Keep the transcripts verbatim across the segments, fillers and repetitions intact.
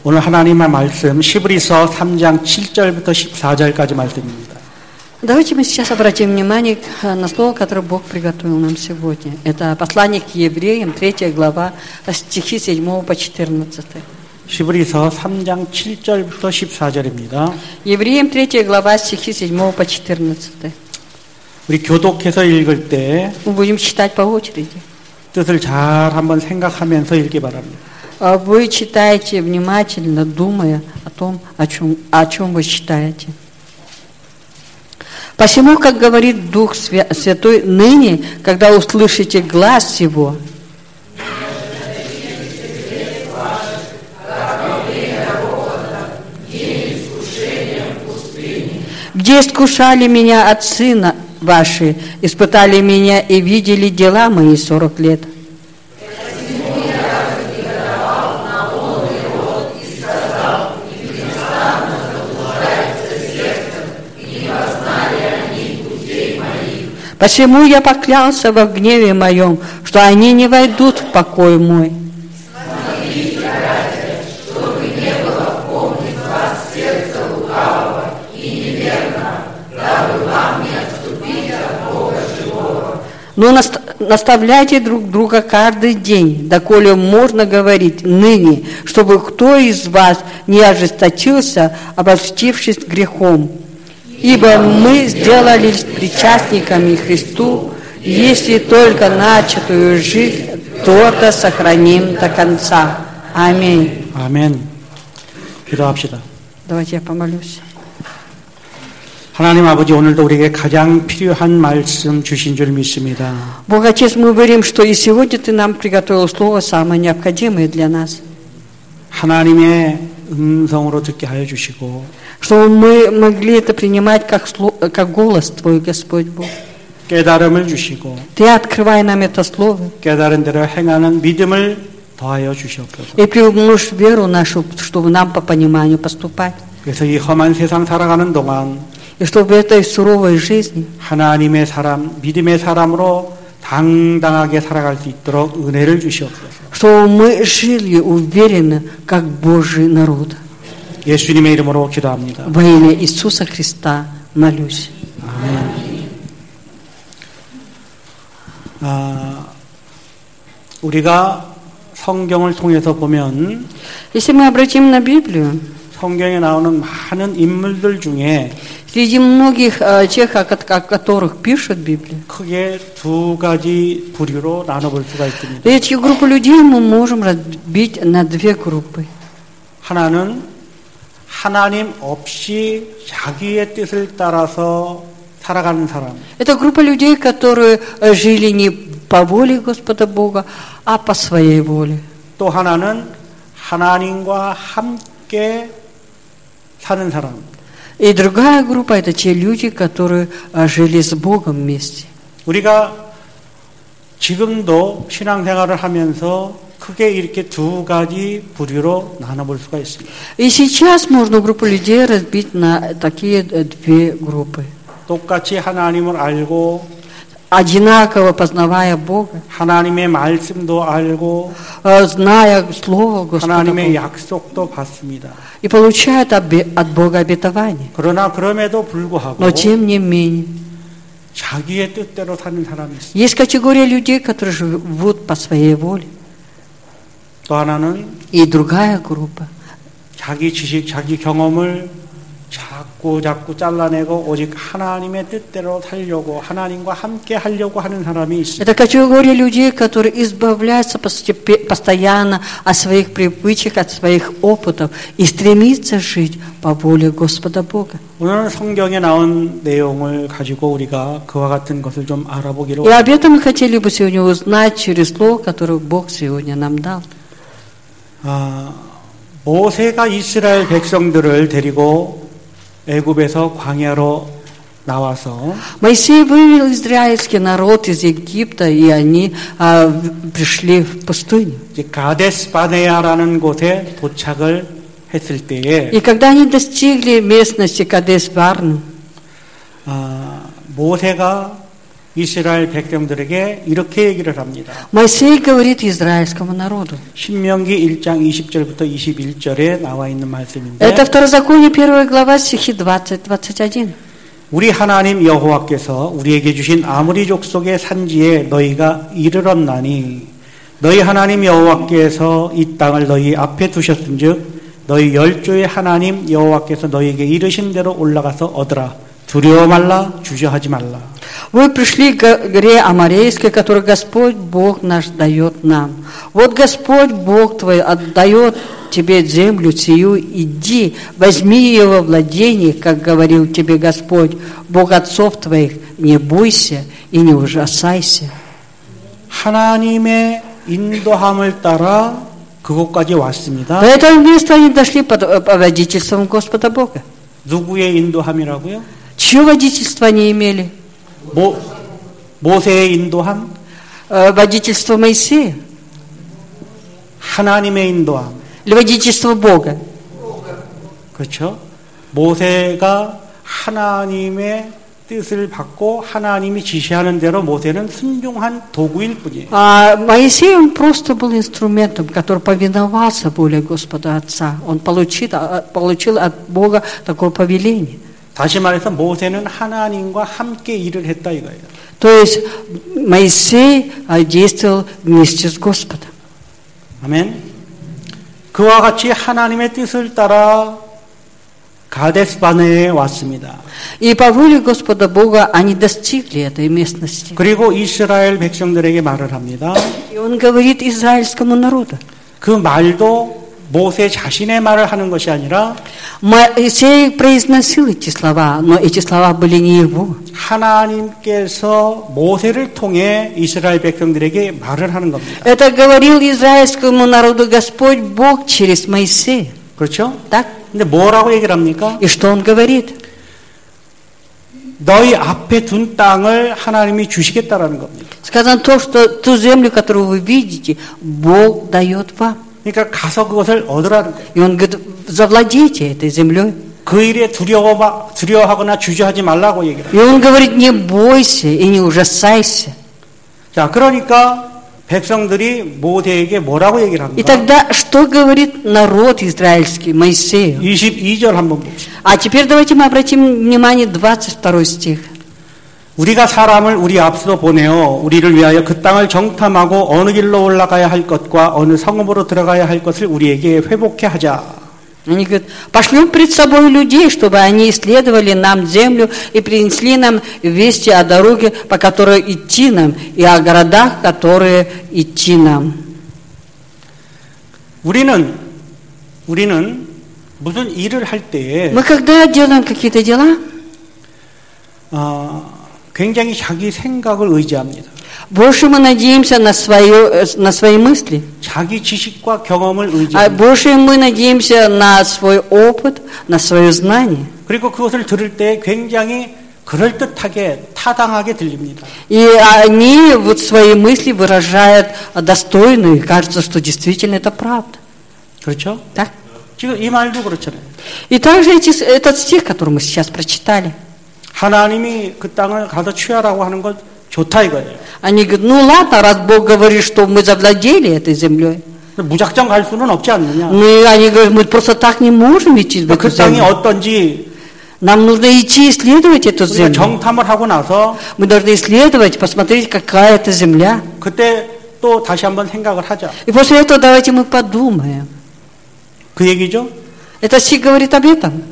오늘 하나님의 말씀 히브리서 삼 장 칠 절부터 십사 절까지 말씀입니다. Давайте мы сейчас обратим внимание на слово, которое Бог приготовил нам сегодня. Это послание к евреям, третья глава, стихи седьмого по четырнадцатый. 히브리서 삼 장 칠 절부터 십사 절입니다. Евреям, третья глава, стихи седьмого по четырнадцатый. 우리 교독해서 읽을 때 Мы будем читать по очереди. 뜻을 잘 한번 생각하면서 읽기 바랍니다. Вы читаете внимательно, думая о том, о чем, о чем вы читаете. Посему, как говорит Дух Святой, ныне, когда услышите глас Его, где искушали меня отцы ваши, испытали меня и видели дела мои сорок лет. Посему я поклялся во гневе моем, что они не войдут в покой мой. Смотрите, братья, чтобы не было в ком из вас сердца лукавого и неверного, дабы вам не отступить от Бога живого. Но наставляйте друг друга каждый день, доколе можно говорить ныне, чтобы кто из вас не ожесточился, обольстившись грехом. Ибо мы сделались причастниками Христу, если только начатую жизнь твердо сохраним до конца. Аминь. 아멘. 기도합시다. Давайте я помолюсь. 하나님 아버지, 오늘도 우리에게 가장 필요한 말씀 주신 줄 믿습니다. Бог Отец, мы верим, что и сегодня Ты нам приготовил слово самое необходимое для нас. 하나님의 음성으로 듣게 하여 주시고 Чтобы мы могли это принимать как, как голос Твой, Господь Бог. 깨달음을 주시고 Ты открывай нам это слово. 깨달은 대로 행하는 믿음을 더하여 주시옵소서. И приумножь веру нашу, чтобы нам по пониманию поступать. 그래서 이 험한 세상 살아가는 동안 И чтобы в этой суровой жизни 하나님의 사람, 믿음의 사람으로 당당하게 살아갈 수 있도록 은혜를 주시옵소서. чтобы мы жили уверенно, как Божий народ. 예수님의 이름으로 기도합니다. Во имя Иисуса Христа молюсь. 아멘. 아, 우리가 성경을 통해서 보면 Если мы обратим на Библию, 성경에 나오는 많은 인물들 중에 среди многих э, тех, о, о которых пишут Библию, 크게 두 가지 부류로 나눠볼 수가 있습니다. эти группы людей мы можем разбить на две группы. 하나는 하나님 없이 자기의 뜻을 따라서 살아가는 사람. Это группа людей, которые жили не по воле Господа Бога, а по своей воле. 또 하나는 하나님과 함께 사는 사람. И другая группа – это те люди, которые жили с Богом вместе. 우리가 지금도 신앙생활을 하면서 크게 이렇게 두 가지 부류로 나눠볼 수가 있습니다. И сейчас можно группу людей разбить на такие две группы. 똑같이 하나님을 알고 Одинаково познавая Бога, 하나님의 말씀도 알고 зная Слово Господа 하나님의 Бога, 약속도 받습니다. и получают от Бога обетование. 그러나 그럼에도 불구하고 Но тем не менее, 자기의 뜻대로 사는 사람이 있습니다. есть категория людей, которые живут по своей воле. 또 하나는 И другая группа. 자기 지식, 자기 경험을 자꾸 자꾸 잘라내고 오직 하나님의 뜻대로 살려고 하나님과 함께 하려고 하는 사람이 있습니다. Это категория людей, которые избавляются постоянно от своих привычек, от своих опытов и стремятся жить по воле Господа Бога. 오늘 성경에 나온 내용을 가지고 우리가 그와 같은 것을 좀 알아보기로. И об этом мы хотели бы сегодня узнать через слово, которое Бог сегодня нам дал. 아, 모세가 이스라엘 백성들을 데리고 애굽에서 광야로 나와서 Моисей вывел израильский народ из Египта, и они а, пришли в пустыню. 이제 가데스 바네아라는 곳에 도착을 했을 때에 И когда они достигли местности Кадес-Барн, 아, 모세가 이스라엘 백성들에게 이렇게 얘기를 합니다. Моисей говорит израильскому народу. 신명기 일 장 이십 절부터 이십일 절에 나와 있는 말씀인데 Это Второзаконие, первая глава, стихи двадцать двадцать один. 우리 하나님 여호와께서 우리에게 주신 아모리 족속의 산지에 너희가 이르렀나니 너희 하나님 여호와께서 이 땅을 너희 앞에 두셨은즉 너희 열조의 하나님 여호와께서 너희에게 이르신 대로 올라가서 얻으라. 두려워 말라, 주저하지 말라. Вы пришли к горе Аморейской, которую Господь Бог наш дает нам. Вот Господь Бог твой отдает тебе землю сию, иди, возьми ее во владение, как говорил тебе Господь, Бог отцов твоих, не бойся и не ужасайся. 하나님의 인도함을 따라 그곳까지 왔습니다. До этого места они дошли под водительством Господа Бога. 누구의 인도함이라고요? Чье водительство они имели? 모, 모세의 인도함? Водительство Моисея? 하나님의 인도함. Или водительство Бога? 그렇죠? 모세가 하나님의 뜻을 받고 하나님이 지시하는 대로 모세는 순종한 도구일 뿐이에요. А Моисей, он просто был инструментом, который повиновался воле Господа Отца. Он получил, получил от Бога такое повеление. 다시 말해서 모세는 하나님과 함께 일을 했다 이거예요. То есть Моисей действовал вместе с Господом. 아멘. 그와 같이 하나님의 뜻을 따라 가데스바네에 왔습니다. И по воле Господа Бога они достигли этой местности. 그리고 이스라엘 백성들에게 말을 합니다. И он говорит израильскому народу. 그 말도 모세 자신의 말을 하는 것이 아니라 Моисей произносил эти слова, но эти слова были не его. 하나님께서 모세를 통해 이스라엘 백성들에게 말을 하는 겁니다. Это говорил израильскому народу Господь Бог через Моисея. 그렇죠? Так? 근데 뭐라고 얘기를 합니까? И что он говорит? 너희 앞에 둔 땅을 하나님이 주시겠다라는 겁니다. Сказано то, что ту землю, которую вы видите, Бог дает вам. 그러니까 가서 그것을 얻으라는 거예요. И он говорит, завладейте этой землей. 그 일에 두려워, 두려워하거나 주저하지 말라고 얘기를 И он говорит, не бойся и не ужасайся. 자, 그러니까 백성들이 모세에게 뭐라고 얘기를 И 합니까? тогда что говорит народ израильский Моисею? 이십이 절 한번 봅시다. А теперь давайте мы обратим внимание двадцать второй стих. 우리가 사람을 우리 앞서 보내어 우리를 위하여 그 땅을 정탐하고 어느 길로 올라가야 할 것과 어느 성읍으로 들어가야 할 것을 우리에게 회복해 하자. Они говорят, пошлем пред собой людей, чтобы они исследовали нам землю и принесли нам вести о дороге, по которой идти нам, и о городах, которые идти нам. 우리는 우리는 무슨 일을 할 때에 Мы когда делаем какие-то дела, 어, 굉장히 자기 생각을 의지합니다. больше мы надеемся на, свое, на свои мысли, 자기 지식과 경험을 а 의지합니다. больше мы надеемся на свой опыт, на свое знание. 그리고 그것을 들을 때 굉장히 그럴듯하게 타당하게 들립니다. И они вот свои мысли выражают достойно, и кажется, что действительно это правда. 그렇죠? Так? 지금 이 말도 그렇잖아요. И также эти, этот стих, который мы сейчас прочитали, 하나님이 그 땅을 가서 취하라고 하는 건 좋다 이거예요. они говорят, ну ладно, раз Бог говорит, что мы завладели этой землей, 무작정 갈 수는 없지 않느냐. ну и они говорят, мы просто так не можем идти в эту 그 땅이 землю. 어떤지 Нам нужно идти исследовать эту 우리가 землю. 정탐을 하고 나서 Мы должны исследовать, посмотреть, какая это земля. 그때 또 다시 한번 생각을 하자. И после этого давайте мы подумаем. 그 얘기죠. Это стих говорит об этом.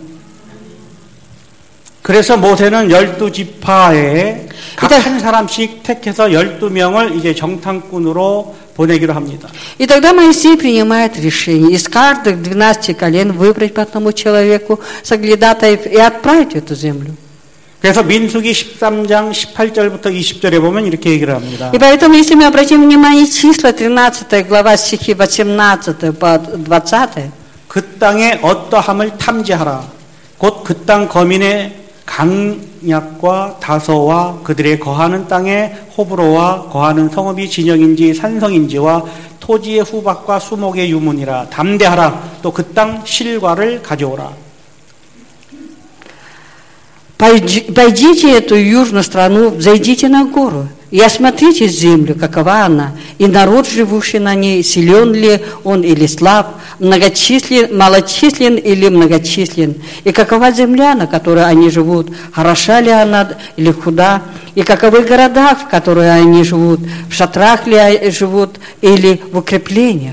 그래서 모세는 열두 지파에 각 일단- 한 사람씩 택해서 열두 명을 이제 정탐꾼으로 보내기로 합니다. И тогда Моисей принимает решение из каждых двенадцати колен выбрать по одному человеку соглядатаев и отправить в эту землю. 그래서 민수기 십삼 장 십팔 절부터 이십 절에 보면 이렇게 얘기를 합니다. И поэтому, если мы обратим внимание, числа тринадцатая глава, стихи восемнадцатый по двадцатый, 그 땅의 어떠함을 탐지하라. 곧 그 땅 거민의 강약과 다소와 그들의 거하는 땅의 호불호와 거하는 성읍이 진영인지 산성인지와 토지의 후박과 수목의 유문이라. 담대하라. 또 그 땅 실과를 가져오라. Пойдите эту южную страну, зайдите на гору и осмотрите землю, какова она, и народ, живущий на ней, силен ли он или слаб, многочислен, малочислен или многочислен, и какова земля, на которой они живут, хороша ли она или худа, и каковы города, в которых они живут, в шатрах ли живут или в укреплениях.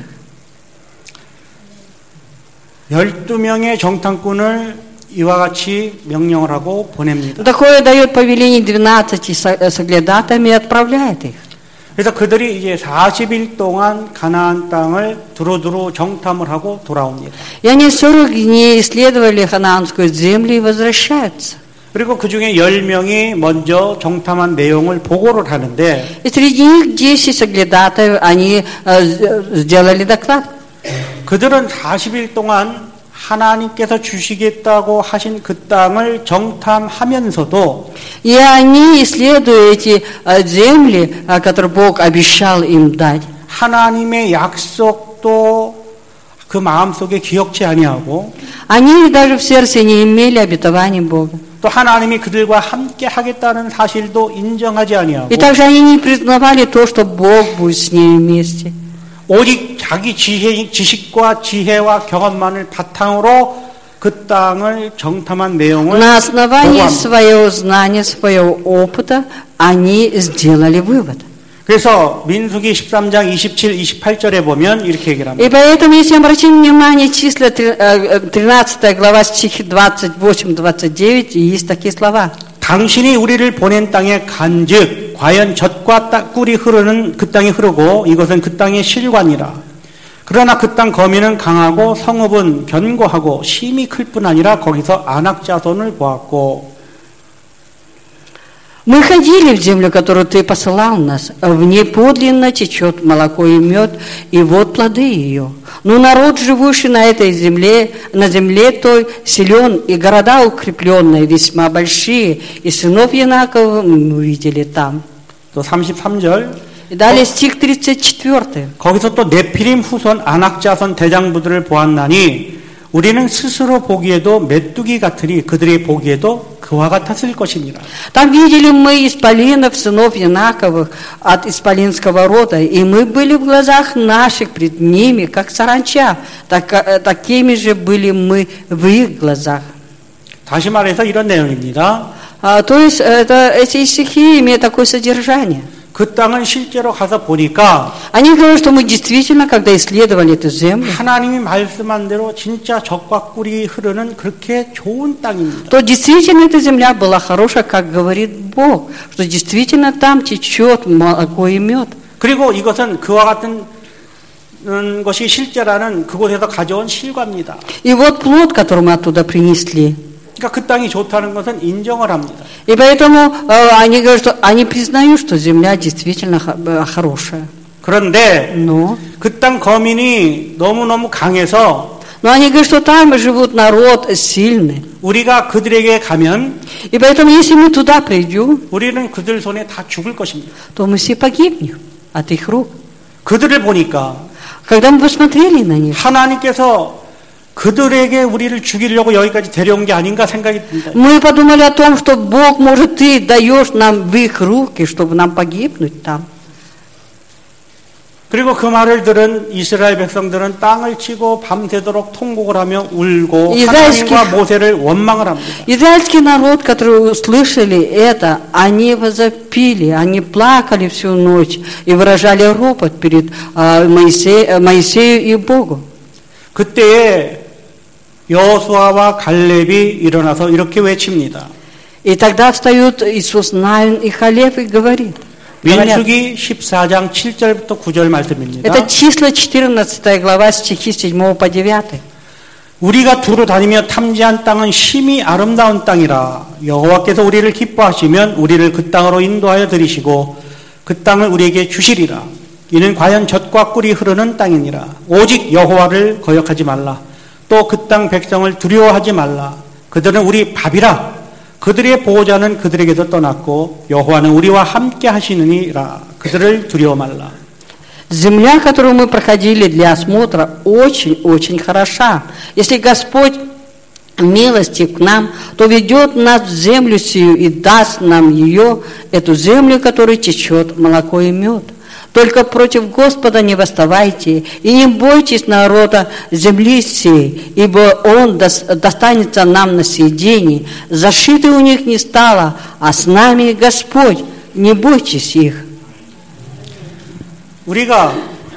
열두 명의 정탐꾼을 이와 같이 명령을 하고 보냅니다. Такое дает повеление двенадцати соглядатами и отправляет их. 그래서 그들이 이제 사십 일 동안 가나안 땅을 두루두루 정탐을 하고 돌아옵니다. И они сорок дней исследовали ханаанскую землю и возвращаются. 그리고 그 중에 열 명이 먼저 정탐한 내용을 보고를 하는데 И среди них десять соглядатаев, они сделали доклад. 그들은 사십 일 동안 하나님께서 주시겠다고 하신 그 땅을 정탐하면서도 И они, исследуя эти земли, которые Бог обещал им дать, 하나님의 약속도 그 마음속에 기억지 아니하고 они даже в сердце не имели обетований Бога. 또 하나님이 그들과 함께 하겠다는 사실도 인정하지 아니하고 И также они не признавали то, что Бог будет с ними вместе. 오직 자기 지혜, 지식과 지혜와 경험만을 바탕으로 그 땅을 정탐한 내용을 На основании 보고합니다. своего знания, своего опыта, они сделали вывод. 그래서 민수기 십삼 장 이십칠, 이십팔 절에 보면 이렇게 얘기를 합니다. И поэтому, если обратим внимание, числа тринадцатая глава, стихи двадцать восемь двадцать девять, есть такие слова. 당신이 우리를 보낸 땅에 간즉 과연 젖과 꿀이 흐르는 그 땅이 흐르고 이것은 그 땅의 실관이라. 그러나 그 땅 거민은 강하고 성읍은 견고하고 심이 클 뿐 아니라 거기서 아낙 자손을 보았고. Мы ходили в землю, которую ты посылал нас. В ней подлинно течет молоко и мед, и вот плоды ее. Но народ, живущий на этой земле, на земле той, силен, и города укрепленные, весьма большие, и сынов Янакова мы увидели там. 또 삼십삼 절. И далее стих тридцать четыре. 거기서 또 네피림 후손 아낙 자손 대장부들을 보았나니 우리는 스스로 보기에도 메뚜기 같으니 그들이 보기에도 그와 같았을 것이니라. Там видели мы исполинов, сынов Янаковых от исполинского рода, и мы были в глазах наших пред ними, как саранча, так, такими же были мы в их глазах. 다시 말해서 이런 내용입니다. А, то есть это, эти стихи имеют такое содержание. 그 땅을 실제로 가서 보니까 Они говорят, что мы действительно, когда исследовали эту землю, 하나님이 말씀한 대로 진짜 젖과 꿀이 흐르는 그렇게 좋은 땅입니다. то действительно эта земля была хорошая, как говорит Бог, что действительно там течет молоко и мед. 그리고 이것은 그와 같은 것이 실제라는 그곳에서 가져온 실과입니다. И вот плод, который мы оттуда принесли. 그러니까 그 땅이 좋다는 것은 인정을 합니다. И поэтому э, они говорят, что они признают, что земля действительно х- хорошая. 그런데 Но, 그 땅 거민이 너무너무 강해서 но они говорят, что там живут народ сильный. 우리가 그들에게 가면 И поэтому, если мы туда придем, 우리는 그들 손에 다 죽을 것입니다. то мы все погибнем от их рук. 그들을 보니까 Когда мы посмотрели на них, 하나님께서 그들에게 우리를 죽이려고 여기까지 데려온 게 아닌가 생각이 듭니다. мы подумали о том, что Бог, может, Ты даешь нам в их руки, чтобы нам погибнуть там. 그리고 그 말을 들은 이스라엘 백성들은 땅을 치고 밤새도록 통곡을 하며 울고 이스라엘ский- 하나님과 모세를 원망을 합니다. Израильский народ, который услышали это, они возопили, они плакали всю ночь и выражали ропот перед э, Моисеем, Моисею и Богу. 그때에 여호수아와 갈렙이 일어나서 이렇게 외칩니다. И тогда встают Иисус Навин и Халев и говорит. говорят. 민수기 십사 장 칠 절부터 구 절 말씀입니다. Это числа четырнадцатая глава, стихи с седьмого по девятый. 우리가 두루 다니며 탐지한 땅은 심히 아름다운 땅이라. 여호와께서 우리를 기뻐하시면 우리를 그 땅으로 인도하여 들이시고 그 땅을 우리에게 주시리라. 이는 과연 젖과 꿀이 흐르는 땅이니라. 오직 여호와를 거역하지 말라. 또 그 땅 백성을 두려워하지 말라. 그들은 우리 밥이라. 그들의 보호자는 그들에게도 떠났고 여호와는 우리와 함께 하시느니라. 그들을 두려워 말라. Земля, которую мы проходили для осмотра, очень-очень хороша. Если Господь милости к нам, то ведет нас в землю сию и даст нам ее, эту землю, которая течет молоко и мед. Только против Господа не восставайте, и не бойтесь народа земли сей, ибо он достанется нам на съедение. Защиты у них не стало, а с нами Господь, не бойтесь их. 우리가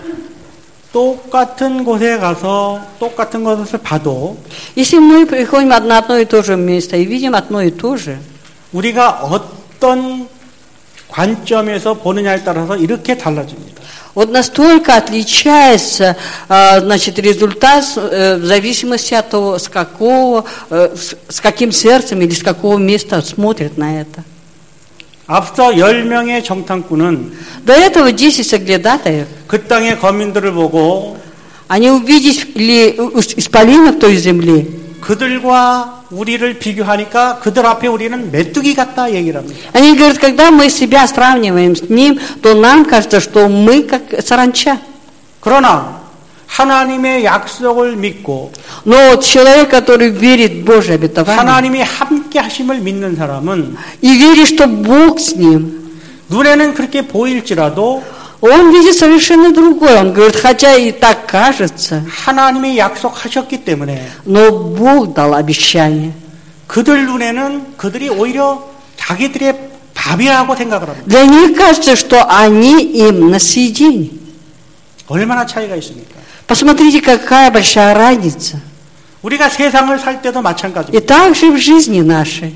똑같은 곳에 가서 똑같은 것을 봐도 Если мы приходим на одно и то же место и видим одно и то же, 우리가 어떤 관점에서 보느냐에 따라서 이렇게 달라집니다. вот настолько отличается, значит, результат в зависимости от того, с какого, с каким сердцем или с какого места смотрят на это. 앞서 열 명의 정탐꾼은 До этого десять соглядатаев, 그 땅의 거민들을 보고 они увидели исполинов той земли, 그들과 우리를 비교하니까 그들 앞에 우리는 메뚜기 같다 얘기를 합니다. они говорят, когда мы себя сравниваем с ним, то нам кажется, что мы как саранча. 그러나 하나님의 약속을 믿고 Но вот человек, который верит в Божье обетование 하나님이 함께 하심을 믿는 사람은 и верит, что Бог с ним, 눈에는 그렇게 보일지라도 он видит совершенно другое. Он говорит, хотя и так кажется, 하나님이 약속하셨기 때문에 но Бог дал обещание. 그들 눈에는 그들이 오히려 자기들의 밥이라고 생각을 합니다. Для них кажется, что они им на съедение. 얼마나 차이가 있습니까? Посмотрите, какая большая разница. 우리가 세상을 살 때도 И 마찬가지입니다. так же в жизни нашей.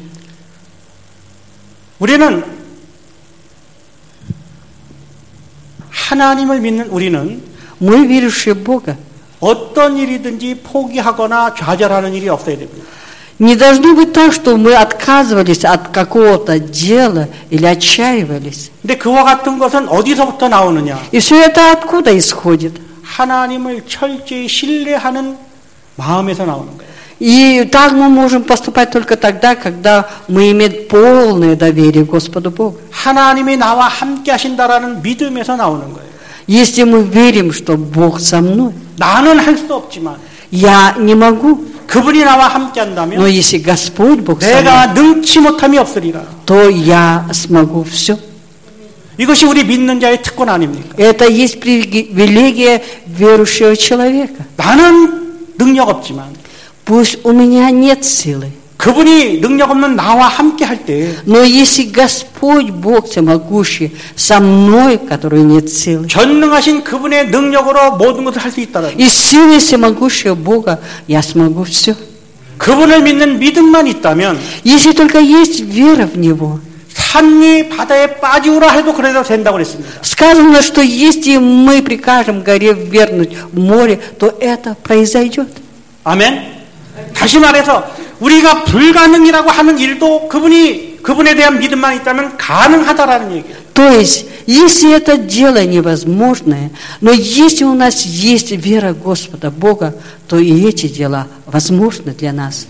우리는 하나님을 믿는 우리는 Мы, верующие в Бога, 어떤 일이든지 포기하거나 좌절하는 일이 없어야 됩니다. не должно быть так, что мы отказывались от какого-то дела или отчаивались. 근데 그와 같은 것은 어디서부터 나오느냐? И все это откуда исходит? 하나님을 철저히 신뢰하는 마음에서 나오는 거예요. И так мы можем поступать только тогда, когда мы имеем полное доверие Господу Богу. 하나님이 나와 함께 하신다라는 믿음에서 나오는 거예요. Если мы верим, что Бог со мной, 나는 할 수 없지만 я не могу, 그분이 나와 함께 но 한다면 если Господь Бог со мной, 내가 능치 못함이 없으리라. то я смогу все. 이것이 우리 믿는 자의 특권 아닙니까? Это есть привилегия верующего человека. 나는 능력 없지만 Пусть у меня нет силы, 그분이 능력 없는 나와 함께 할 때 но если Господь Бог всемогущий со мной, который нет силы, 전능하신 그분의 능력으로 모든 것을 할 수 있다는 и силой всемогущего Бога я смогу все. 그분을 믿는 믿음만 있다면 Если только есть вера в Него. 산이 바다에 빠지우라 해도 그래도 된다고 그랬습니다. Сказано, что если мы прикажем горе ввернуть в море, то это произойдет. 아멘. 다시 말해서 우리가 불가능이라고 하는 일도 그분이 그분에 대한 믿음만 있다면 가능하다라는 얘기예요. То есть, если это дело невозможное, но если у нас есть вера Господа Бога, то и эти дела возможны для нас.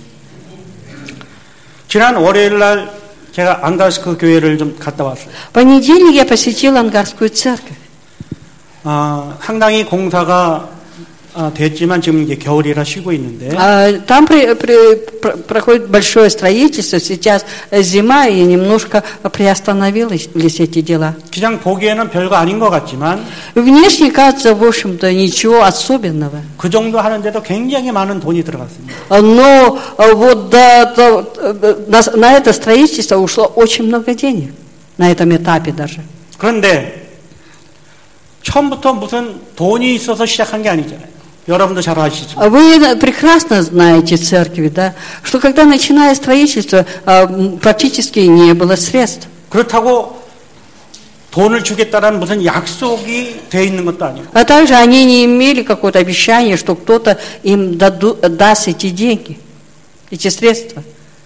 지난 월요일 날 제가 앙가스크 교회를 좀 갔다 왔어요. В понедельник я посетил Ангарскую церковь. 아, 상당히 공사가 아, 됐지만 지금 이제 겨울이라 쉬고 있는데. А, Там при- при- про- проходит большое строительство, сейчас зима, и немножко приостановились эти дела. 그냥 보기에는 별거 아닌 것 같지만 Внешне кажется, в общем-то, ничего особенного. 그 정도 하는데도 굉장히 많은 돈이 들어갔습니다. Но а, вот до- до- на, на это строительство ушло очень много денег, на этом этапе даже. 그런데 처음부터 무슨 돈이 있어서 시작한 게 아니잖아요. 여러분도 잘 아시지만. Вы прекрасно знаете церкви, да, что когда начиная строительство, а, м, практически не было средств. 그렇다고 돈을 주겠다라는 무슨 약속이 돼 있는 것도 아니고. А также они не имели какое-то обещание, что кто-то им даду- даст эти деньги, эти средства.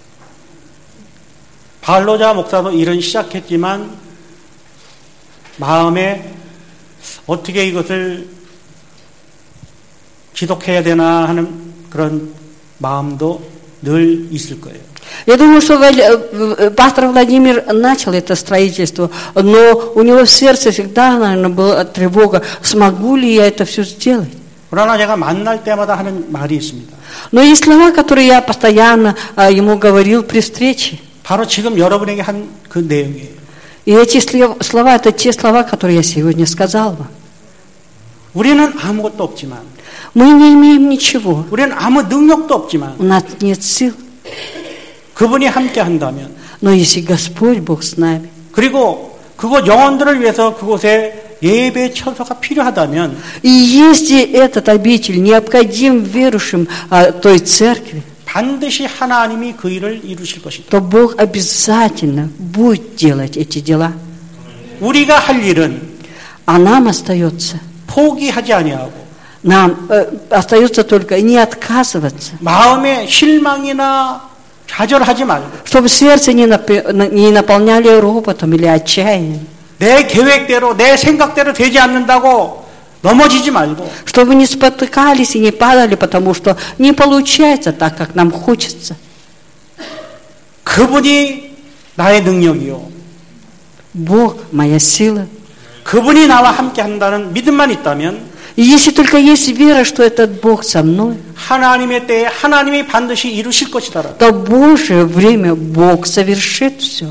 발로자 목사도 일은 시작했지만 마음에 어떻게 이것을 지속해야 되나 하는 그런 마음도 늘 있을 거예요. Я думаю, что Валь- э, пастор Владимир начал это строительство, но у него в сердце всегда, наверное, была тревога, смогу ли я это все сделать. 그러나 제가 만날 때마다 하는 말이 있습니다. Но есть слова, которые я постоянно а, ему говорил при встрече. 바로 지금 여러분에게 한 그 내용이에요. И эти слова, это те слова, которые я сегодня сказал вам. 우리는 아무것도 없지만, Мы не имеем ничего. 우리는 아무 능력도 없지만, У нас нет сил. 그분이 함께 한다면, Но если Господь Бог с нами, 그리고 그곳 영혼들을 위해서 그곳에 예배 처소가 필요하다면, и если этот обитель необходим верующим а, той церкви, 반드시 하나님이 그 일을 이루실 것이다. то Бог обязательно будет делать эти дела. 우리가 할 일은 А нам остается, 포기하지 아니하고 нам э, остается только не отказываться, 마음에 실망이나 좌절하지 말고 чтобы сердце не, напи- на- не наполняли ропотом или отчаянием, 내 계획대로 내 생각대로 되지 않는다고 넘어지지 말고 чтобы не спотыкались и не падали, потому что не получается так, как нам хочется. 그분이 나의 능력이요. Бог – моя сила. 그분이 나와 함께 한다는 믿음만 있다면 И если только есть вера, что этот Бог со мной, 하나님의 때에 하나님이 반드시 이루실 것이다. то в Божие время Бог совершит все.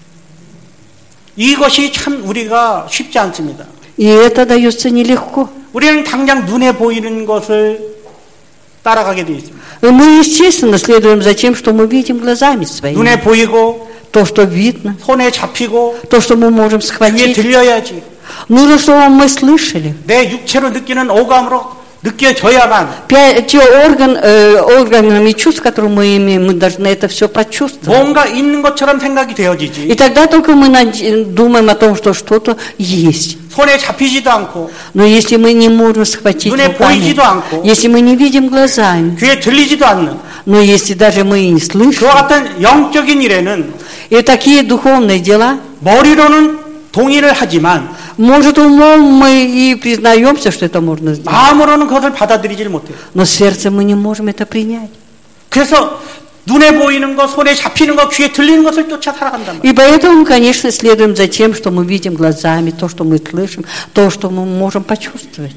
이것이 참 우리가 쉽지 않습니다. И это дается нелегко. 우리는 당장 눈에 보이는 것을 따라가게 되어 있습니다. И мы, естественно, следуем за тем, что мы видим глазами своими. 눈에 보이고 То, что видно, 손에 잡히고 то, что мы можем 귀에 схватить. 들려야지. Нужно, чтобы мы слышали. 내 육체로 느끼는 오감으로 느껴져야만 Пя- Те орган, э, органами чувств, которые мы имеем, мы должны это все почувствовать. 뭔가 있는 것처럼 생각이 И 되어지지. тогда только мы над- думаем о том, что что-то есть. 손에 잡히지도 않고 Но если мы не можем схватить 눈에 руками, 보이지도 않고 если мы не видим глазами, 귀에 들리지도 않는 но если даже мы и не слышим, 그와 같은 영적인 일에는 и такие духовные дела, 머리로는 동의를 하지만 может, умом мы и признаемся, что это можно сделать, 마음으로는 그것을 받아들이질 못해요. но сердцем мы не можем это принять. 그래서 눈에 보이는 것, 손에 잡히는 것, 귀에 들리는 것을 쫓아 살아간단 말이에요. И поэтому, конечно, следуем за тем, что мы видим глазами, то, что мы слышим, то, что мы можем почувствовать.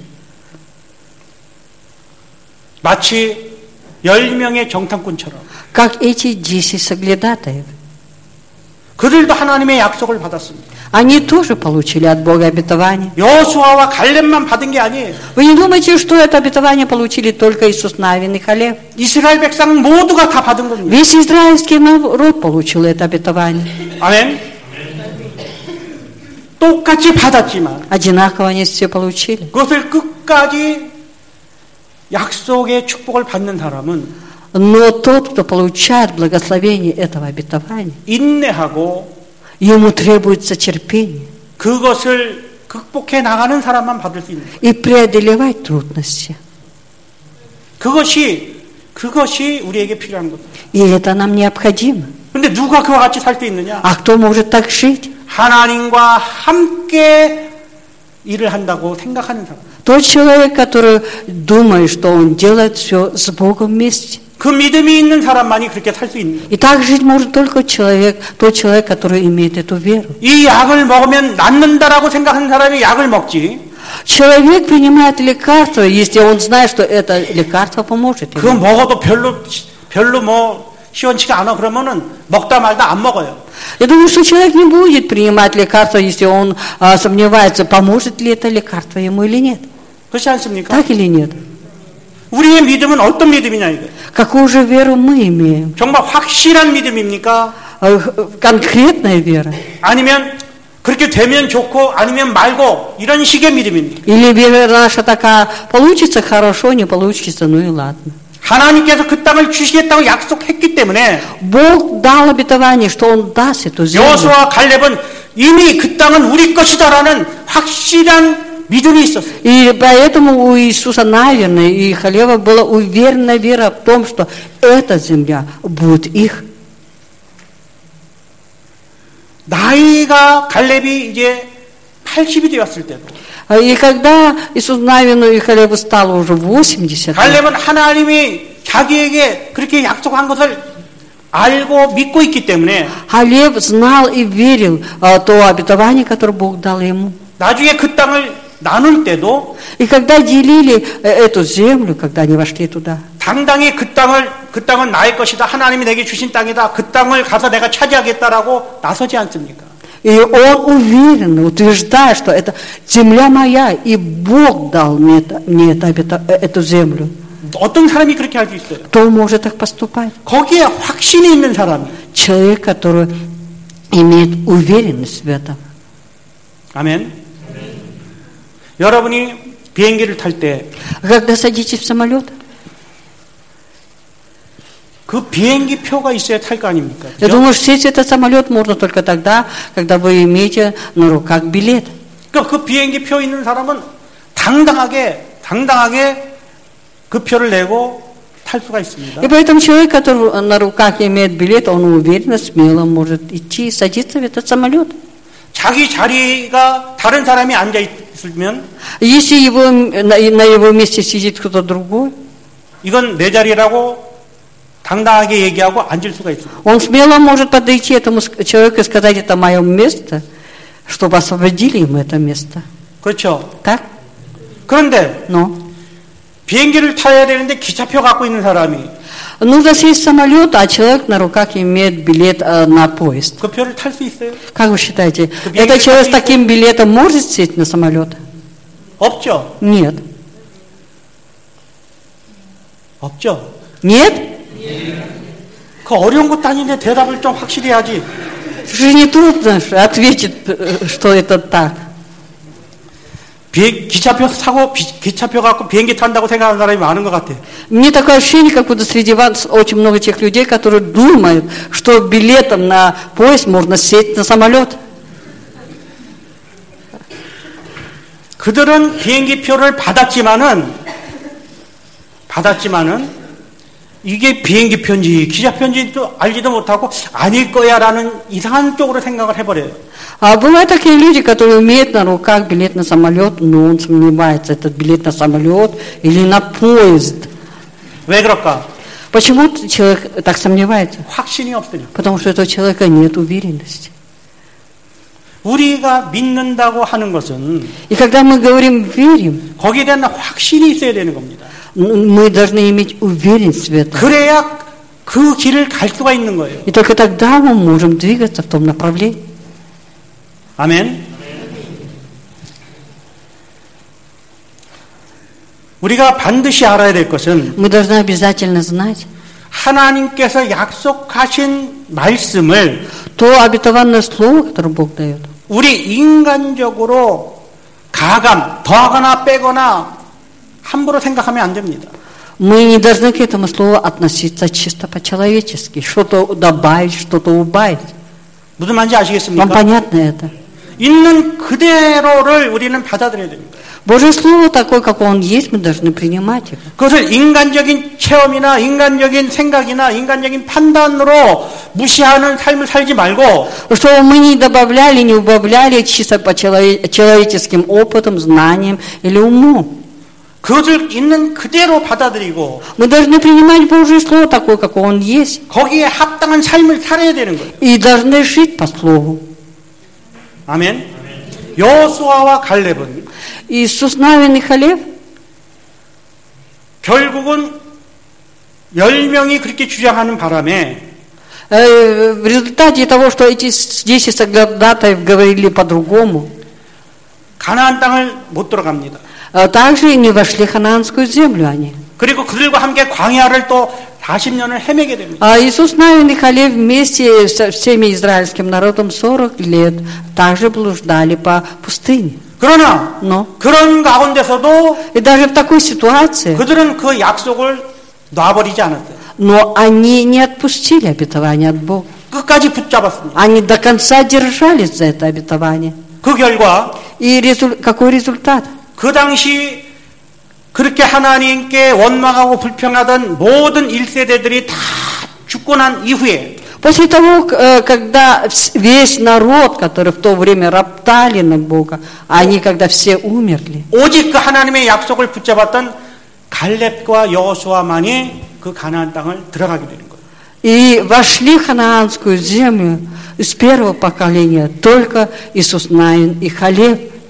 마치 열 명의 정탐꾼처럼 Как эти десять соглядатаев. 그들도 하나님의 약속을 받았습니다. Они тоже получили от Бога обетование. 여호수아와 갈렙만 받은 게 아니에요. Вы не думаете, что это обетование получили только Иисус Навин и Халев? 이스라엘 백성 모두가 다 받은 겁니다. Весь израильский народ получил это обетование. 아멘. 똑같이 받았지만 Одинаково они все получили. 그것을 끝까지 약속의 축복을 받는 사람은 Но тот, кто получает благословение этого обетования, 인내하고 ему требуется терпение 그것을 극복해 나가는 사람만 받을 수 있는 거예요. и преодолевать трудности. 그것이 그것이 우리에게 필요한 겁니다. И это нам необходимо. 근데 누가 그와 같이 살 수 있느냐? А кто может так жить? 하나님과 함께 일을 한다고 생각하는 사람. Тот человек, который думает, что он делает все с Богом вместе. 그 믿음이 있는 사람만이 그렇게 살 수 있는 거예요. И так жить может только человек, тот человек, который имеет эту веру. 이 약을 먹으면 낫는다라고 생각하는 사람이 약을 먹지. Человек принимает лекарство, если он знает, что это лекарство поможет 그거 ему. 먹어도 별로 별로 뭐 시원치가 않아 그러면은 먹다 말다 안 먹어요. Я думаю, что человек не будет принимать лекарство, если он а, сомневается, поможет ли это лекарство ему или нет. 그렇지 않습니까? Так или нет? 우리의 믿음은 어떤 믿음이냐 이거. Какую же веру мы имеем? 정말 확실한 믿음입니까? А, Конкретная вера? 아니면 그렇게 되면 좋고 아니면 말고 이런 식의 믿음입니까? Или вера наша такая, получится хорошо, не получится, ну и ладно. 하나님께서 그 땅을 주시겠다고 약속했기 때문에 Бог дал обетование, что Он даст эту землю. 여호수아와 갈렙은 이미 그 땅은 우리 것이다라는 확실한 믿음이 있었어요. И поэтому у Иисуса Навина и Халева была уверенная вера в том, что эта земля будет их. 나이가 갈렙이 이제 팔십이 되었을 때도 И когда Иисус Навину и Халеву стало уже восемьдесят, 갈렙은 하나님이 자기에게 그렇게 약속한 것을 알고 믿고 있기 때문에 Халев знал и верил а, то обетование, которое Бог дал ему. 나중에 그 땅을 나눌 때도 И когда делили эту землю, когда они вошли туда, 당당히 그 땅을 그 땅은 나의 것이다. 하나님이 내게 주신 땅이다. 그 땅을 가서 내가 차지하겠다라고 나서지 않습니까? и он уверенно утверждает, что это земля моя, и Бог дал мне, это, мне это, это, эту землю. 어떤 사람이 그렇게 할 수 있어요? Кто может так поступать? 거기에 확신이 있는 사람이. Человек, который имеет уверенность в этом. 아멘. 여러분이 비행기를 탈 때 Когда садитесь в самолет, 그 비행기 표가 있어야 탈 거 아닙니까? я думаю, что сесть в этот самолет можно только тогда, когда вы имеете на руках билет. 그러니까 그 비행기 표 있는 사람은 당당하게 당당하게 그 표를 내고 탈 수가 있습니다. И поэтому человек, который на руках имеет билет, он уверенно, смело может идти и садиться в этот самолет. 자기 자리가 다른 사람이 앉아 있으면 Если его, на, на его месте сидит кто-то другой, 이건 내 자리라고 당당하게 얘기하고 앉을 수가 있습니다. он смело может подойти этому человеку и сказать, это мое место, чтобы освободили ему это место. 그렇죠. Так? 그런데 Но 비행기를 타야 되는데 기차표 갖고 있는 사람이 нужно сесть в самолет, а человек на руках имеет билет э, на поезд. 그 표를 탈 수 있어요? Как вы считаете, 비행기 этот человек с 타기- таким билетом может сесть на самолет? 없죠. Нет. 없죠. Нет? 그 어려운 것도 아닌데 대답을 좀 확실히 해야지. Это же не трудно ответить, э, что это так. 비, 기차표 사고 비, 기차표 갖고 비행기 탄다고 생각하는 사람이 많은 것 같아. Мне такое ощущение, как будто среди вас очень много тех людей, которые думают, что билетом на поезд можно сесть на самолет. 그들은 비행기 표를 받았지만은 받았지만은 이게 비행기 편지, 기차 편지도 알지도 못하고 아닐 거야라는 이상한 쪽으로 생각을 해버려요. А бывают такие люди, которые имеют на руках билет на самолет, но он сомневается, этот билет на самолет или на поезд. 왜 그럴까? Почему человек так сомневается? 확신이 없으니까. Потому что у этого человека нет уверенности. 우리가 믿는다고 하는 것은 И когда мы говорим «верим», 거기에 대한 확신이 있어야 되는 겁니다. мы должны иметь уверенность в этом. 그래야 그 길을 갈 수가 있는 거예요. И только тогда мы можем двигаться в том направлении. 아멘. 우리가 반드시 알아야 될 것은 Мы должны обязательно знать, 하나님께서 약속하신 말씀을 то обетованное слово, которое Бог дает, 우리 인간적으로 가감, 더하거나 빼거나 함부로 생각하면 안 됩니다. мы не должны к этому слову относиться чисто по-человечески, что-то добавить, что-то убавить. 무슨 말인지 Вам 아시겠습니까? понятно это? 있는 그대로를 우리는 받아들여야 됩니다. Божье Слово такое, как он есть, мы должны принимать его. 그것을 인간적인 체험이나 인간적인 생각이나 인간적인 판단으로 무시하는 삶을 살지 말고 Чтобы мы не добавляли, не убавляли чисто по челове- человеческим опытам, знаниям или уму. 그것을 있는 그대로 받아들이고 Мы должны принимать Божье Слово такое, как он есть, 거기에 합당한 삶을 살아야 되는 거예요. и должны жить по Слову. 아멘. 여호수아와 갈렙은 Иисус Навин и Халев, 결국은 열 명이 그렇게 주장하는 바람에 э, в результате того, что эти десять соглядатаев говорили по-другому, 가나안 땅을 못 들어갑니다. э, также не вошли в ханаанскую землю они. 그리고 그들과 함께 광야를 또 사십 년을 헤매게 됩니다. А Иисус Навин и Халев вместе со всеми израильским народом сорок лет также блуждали по пустыне. 그러나 Но 그런 가운데서도 и даже в такой ситуации, 그들은 그 약속을 놔버리지 않았어요. но они не отпустили обетование от Бога. 끝까지 붙잡았습니다. Они до конца держались за это обетование. 그 결과 И резу- какой результат? 그 당시 그렇게 하나님께 원망하고 불평하던 모든 일 세대들이 다 죽고 난 이후에 После того, к- э, когда вс- весь народ, который в то время роптали на Бога, они когда все умерли, 오직 그 하나님의 약속을 붙잡았던 갈렙과 여호수아만이 그 가나안 땅을 들어가게 되는 거예요. и вошли в ханаанскую землю из первого поколения только Иисус Навин и Халев,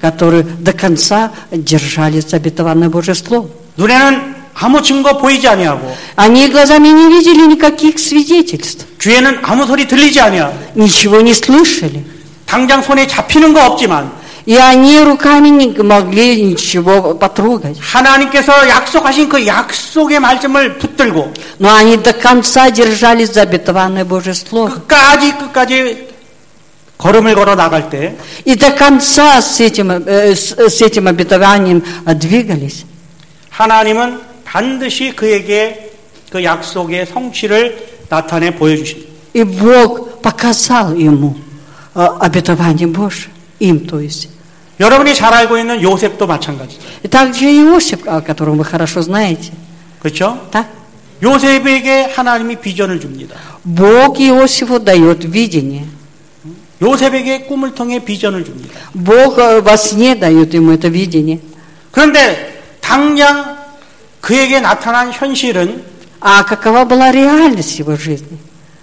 которые до конца держались за обетованное Божье Слово. 눈에는 아무 증거 보이지 아니하고 Они глазами не видели никаких свидетельств, 귀에는 아무 소리 들리지 아니하고 ничего не слышали. 당장 손에 잡히는 거 없지만 И они руками не могли ничего потрогать. 하나님께서 약속하신 그 약속의 말씀을 붙들고 Но они до конца держались за обетованное Божье Слово. 끝까지 끝까지 걸음을 걸어 나갈 때 И до конца с этим, э, с, с этим обетованием э, двигались. 하나님은 반드시 그에게 그 약속의 성취를 나타내 보여주십니다. И Бог показал ему э, обетование Божье, им то есть. 여러분이 잘 알고 있는 요셉도 마찬가지죠. И также Иосиф, о котором вы хорошо знаете. 그렇죠? Так? 요셉에게 하나님이 비전을 줍니다. Бог Иосифу дает видение. 요셉에게 꿈을 통해 비전을 줍니다. Бог э, во сне дает ему это видение. 그런데 당장 그에게 나타난 현실은 А какова была реальность его жизни?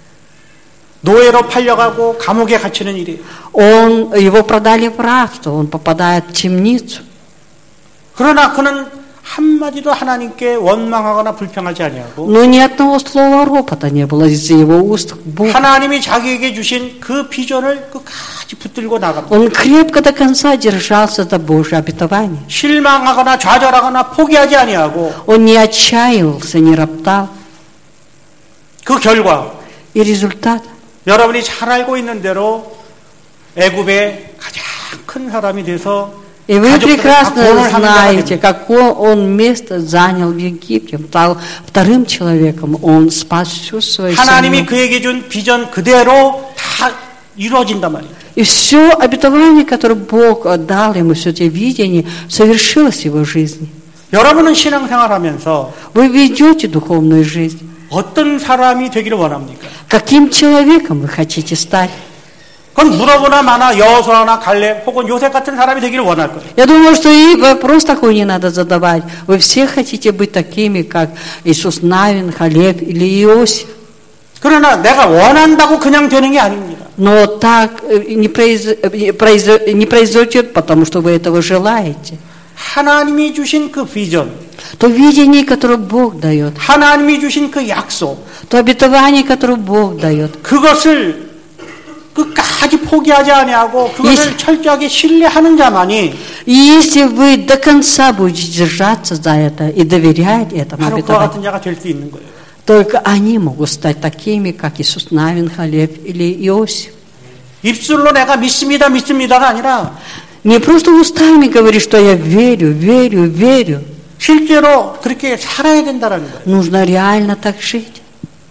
노예로 팔려가고 감옥에 갇히는 일이에요. Он, его продали в рабство, он попадает в темницу. 그러나 그는 한마디도 하나님께 원망하거나 불평하지 아니하고 Но ни одного слова ропота не было из его уст к Богу. 하나님이 자기에게 주신 그 비전을 끝까지 붙들고 나갑니다. Он крепко до конца держался за Божье обетование. 실망하거나 좌절하거나 포기하지 아니하고 Он не отчаивался, не роптал. 그 결과 И результат. 여러분이 잘 알고 있는 대로 애굽의 가장 큰 사람이 돼서 И вы прекрасно 구원을 하는 자가 знаете, 됩니다. какое он место занял в Египте. Он стал вторым человеком. Он спас всю свою 하나님이 семью. 그에게 준 비전 그대로 다 이루어진단 말이에요. И все обетование, которое Бог дал ему, все эти видения, совершилось в его жизни. 여러분은 신앙생활하면서 Вы ведете духовную жизнь. 어떤 사람이 되기를 원합니까? Каким человеком вы хотите стать? 그건 물어보나 마나 여호수아나 갈렙 혹은 요셉 같은 사람이 되기를 원할 거예요. Я думаю, что и вопрос такой не надо задавать. Вы все хотите быть такими, как Иисус Навин, Халеб или Иосиф. 그러나 내가 원한다고 그냥 되는 게 아닙니다. Но так не, произ... не произойдет, потому что вы этого желаете. 하나님이 주신 그 비전, То видение, которое Бог дает, 하나님이 주신 그 약속, то обетование, которое Бог дает, 그것을 끝까지 포기하지 아니하고 그것을 이- 철저하게 신뢰하는 자만이 и если вы до конца будете держаться за это и доверять этому 바로 그와 обетованию, 같은 자가 될 수 있는 거예요. только они могут стать такими, как Иисус Навин, Халеб или Иосиф. 입술로 내가 믿습니다, 믿습니다가 아니라 Не просто устами говорить, что я верю, верю, верю. 실제로 그렇게 살아야 된다는 거예요. Нужно реально так жить.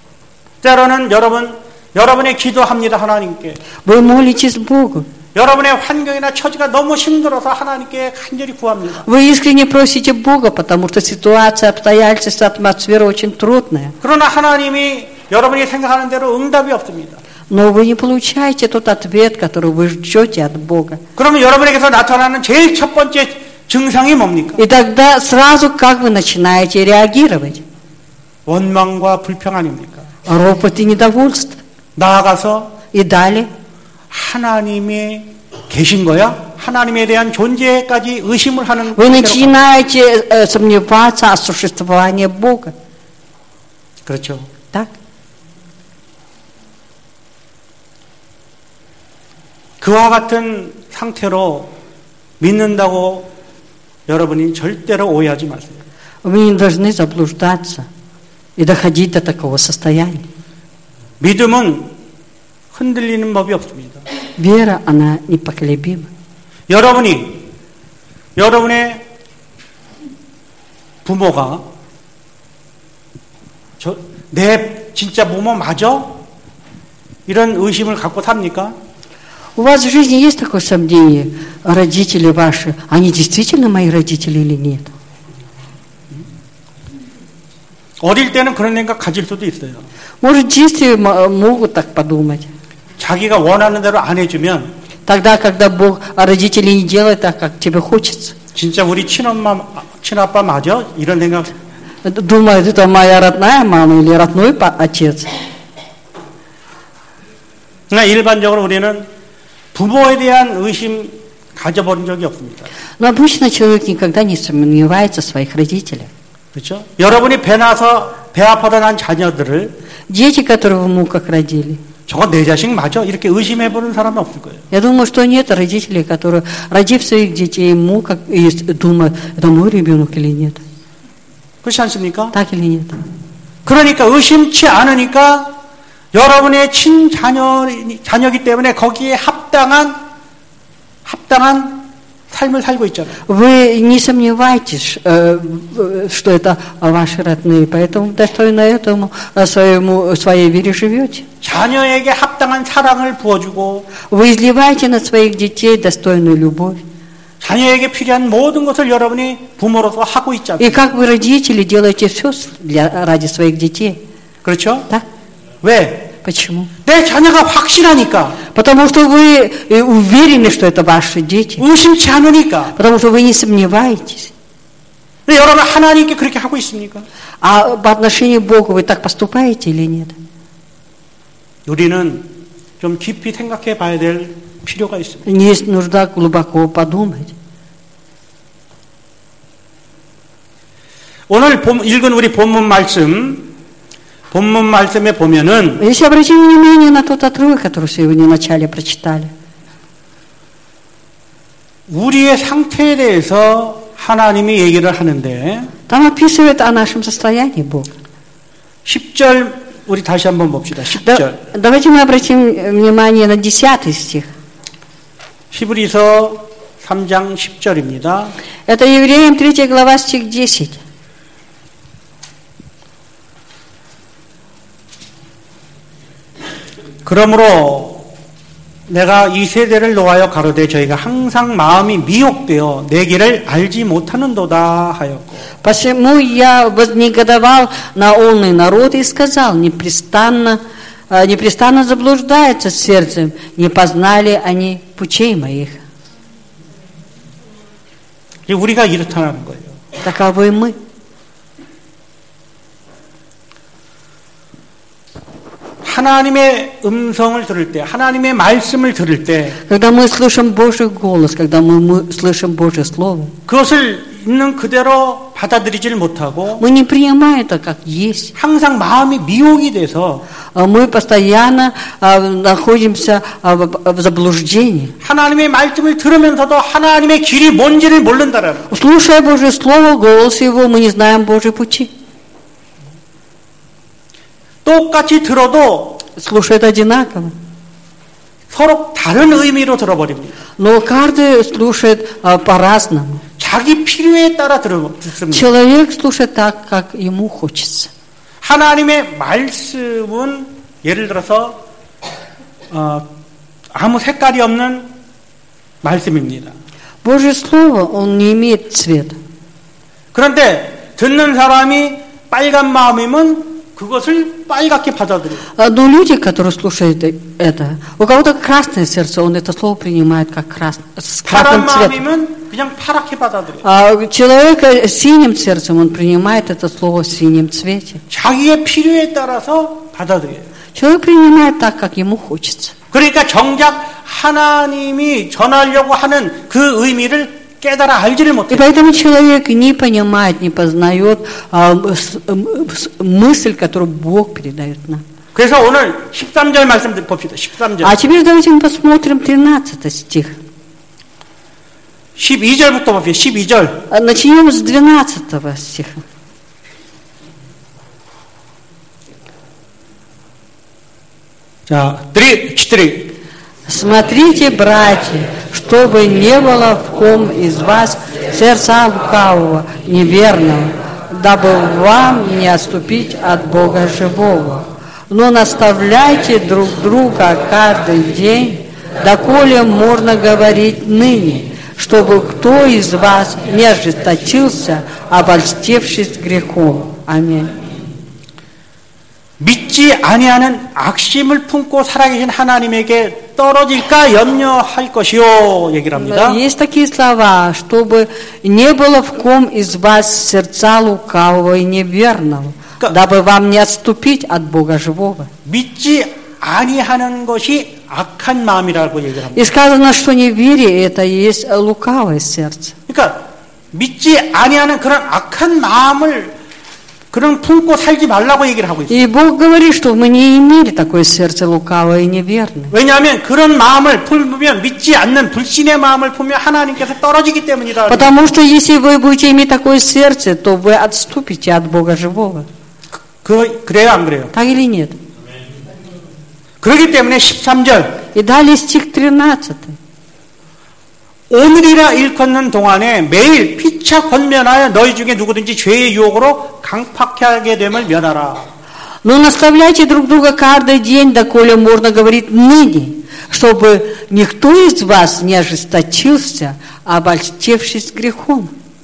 때로는 여러분, 여러분의 기도합니다, 하나님께. Вы молитесь Богу. 여러분의 환경이나 처지가 너무 힘들어서 하나님께 간절히 구합니다. Вы искренне просите Бога, потому что ситуация, обстоятельства, атмосфера очень трудная. 그러나 하나님이 여러분이 생각하는 대로 응답이 없습니다. Но вы не получаете тот ответ, который вы ждете от Бога. 그러면 여러분에게서 나타나는 제일 첫 번째 증상이 뭡니까? И тогда сразу как вы начинаете реагировать? 원망과 불평 아닙니까? Ропот и недовольство. 나아가서 И далее. 하나님이 계신 거야? 하나님에 대한 존재까지 의심을 하는 Вы 상태로 начинаете э, сомневаться о существовании Бога. 그렇죠. Так? 그와 같은 상태로 믿는다고 여러분이 절대로 오해하지 마세요. Вы не должны заблуждаться и доходить до такого состояния. 믿음은 흔들리는 법이 없습니다. Вера, она непоколебима. 여러분이 여러분의 부모가 저, 내 진짜 부모 맞아? 이런 의심을 갖고 삽니까? У вас в жизни есть такое сомнение, родители ваши, они действительно мои родители или нет? 어릴 때는 그런 생각 가질 수도 있어요. Может, дети м- могут так подумать. 자기가 원하는 대로 안 해주면 Тогда, когда Бог, а родители не делают так, как тебе хочется. 진짜 우리 친엄마, 친아빠 맞아? 이런 생각. Думают, это моя родная мама или родной па- отец. 그러나 일반적으로 우리는 부모에 대한 의심 가져본 적이 없습니다. Но обычно человек никогда не сомневается в своих родителях. 그렇죠? 여러분이 배 나서 배 아파서 난 자녀들을 Дети, которые в муках родили. 저거 내 자식 맞아? 이렇게 의심해보는 사람은 없을 거예요. Я думаю, что нет родителей, которые, родив своих детей в муках, и думают, это мой ребенок или нет. 그렇지 않습니까? Так или нет? 그러니까 의심치 않으니까 여러분의 친자녀, 자녀이기 때문에 거기에 합당한, 합당한 삶을 살고 있잖아요. Вы не сомневайтесь, что это ваши родные, поэтому достойно этому своему, своей вере живете. 자녀에게 합당한 사랑을 부어주고 Вы изливаете на своих детей достойную любовь. 자녀에게 필요한 모든 것을 여러분이 부모로서 하고 있지 않습니까? И как вы, родители, делаете все для, ради своих детей. 그렇죠? Да? 왜? Почему? 내 자녀가 확신하니까. Потому что вы уверены, что это ваши дети. 의심치 않으니까. Потому что вы не сомневаетесь. 근데 여러분 하나님께 그렇게 하고 있습니까? А по отношению к Богу вы так поступаете или нет? 우리는 좀 깊이 생각해 봐야 될 필요가 있습니다. Есть нужда глубоко подумать. 오늘 본, 읽은 우리 본문 말씀, 본문 말씀에 보면은 Если обратим внимание на тот отрывок, который сегодня вначале прочитали, 우리의 상태에 대해서 하나님이 얘기를 하는데 там описывает о нашем состоянии Бог. 십 절 우리 다시 한번 봅시다. 십 Да, 절. давайте мы обратим внимание на десятый стих. 히브리서 삼 장 십 절입니다. Это Евреям третья глава, стих десять. 그러므로 내가 이 세대를 노하여 가로되 저희가 항상 마음이 미혹되어 내 길을 알지 못하는도다 하였고 Посему я вознегодовал на онный народ и сказал, непрестанно, непрестанно заблуждается сердцем, не познали они путей моих. 우리가 이렇다는 거예요. Таковы мы. 하나님의 음성을 들을 때, 하나님의 말씀을 들을 때, Когда мы слышим Божий голос, когда мы, мы слышим Божье Слово, 그것을 있는 그대로 받아들이질 못하고, мы не принимаем это как есть. 항상 마음이 미혹이 돼서, Мы постоянно находимся в заблуждении. 하나님의 말씀을 들으면서도 하나님의 길이 뭔지를 모른다라는 거예요. Слушая Божье Слово, голос Его, мы не знаем Божьи пути. 똑같이 들어도 Слушают одинаково. 서로 다른 의미로 들어버립니다. Но каждый слушает по-разному. 자기 필요에 따라 듣습니다. Человек слушает так, как ему хочется. 하나님의 말씀은 예를 들어서 어, 아무 색깔이 없는 말씀입니다. Божье Слово, он не имеет цвета. 그런데 듣는 사람이 빨간 마음이면 그것을 빨갛게 받아들여요. Но люди, которые слушают это, у кого-то красное сердце, он это слово принимает как крас... с 파란 красным цветом. 마음이면 그냥 파랗게 받아들여요. А человек с синим сердцем, он принимает это слово в синем цвете. 자기의 필요에 따라서 받아들여요. Человек принимает так, как ему хочется. 그러니까 정작 하나님이 전하려고 하는 그 의미를 깨달아 알지를 И 못해요. поэтому человек не понимает, не познает а, с, с, мысль, которую Бог передает нам. 그래서 오늘 십삼 절 말씀 봅시다. 십삼 절. А теперь давайте мы посмотрим тринадцатый стих. 십이 절부터 봅시다. 십이 절. Начнем с двенадцатого стиха. 자, три, четыре. Смотрите, братья, чтобы не было в ком из вас сердца лукавого, неверного, дабы вам не отступить от Бога живого. Но наставляйте друг друга каждый день, доколе можно говорить ныне, чтобы кто из вас не ожесточился, обольстившись грехом. Аминь. 믿지 아니하는 악심을 품고 살아계신 하나님에게 떨어질까 염려할 것이요 얘기를 합니다. Есть такие слова, чтобы не было в ком из вас сердца лукавого и неверного, дабы вам не отступить от Бога живого. 믿지 아니하는 것이 악한 마음이라고 얘기를 합니다. И сказано, что неверие это и есть лукавое сердце. 그러니까 믿지 아니하는 그런 악한 마음을 그런 품고 살지 말라고 얘기를 하고 있어요. И Бог говорит, что мы не имели такое сердце лукавое и неверное. 왜냐하면 그런 마음을 품으면 믿지 않는 불신의 마음을 품으면 하나님께서 떨어지기 때문이라. Потому что если вы будете иметь такое сердце, то вы отступите от Бога живого. 그 그래요, 안 그래요? Так или нет? 그렇기 때문에 십삼 절. И далее стих тринадцатый. 오늘이라 일컫는 동안에 매일 피차 권면하여 너희 중에 누구든지 죄의 유혹으로 강팍하게 됨을 면하라. Но наставляйте друг друга каждый день, доколе можно говорить ныне, чтобы никто из вас не ожесточился, обольстившись грехом.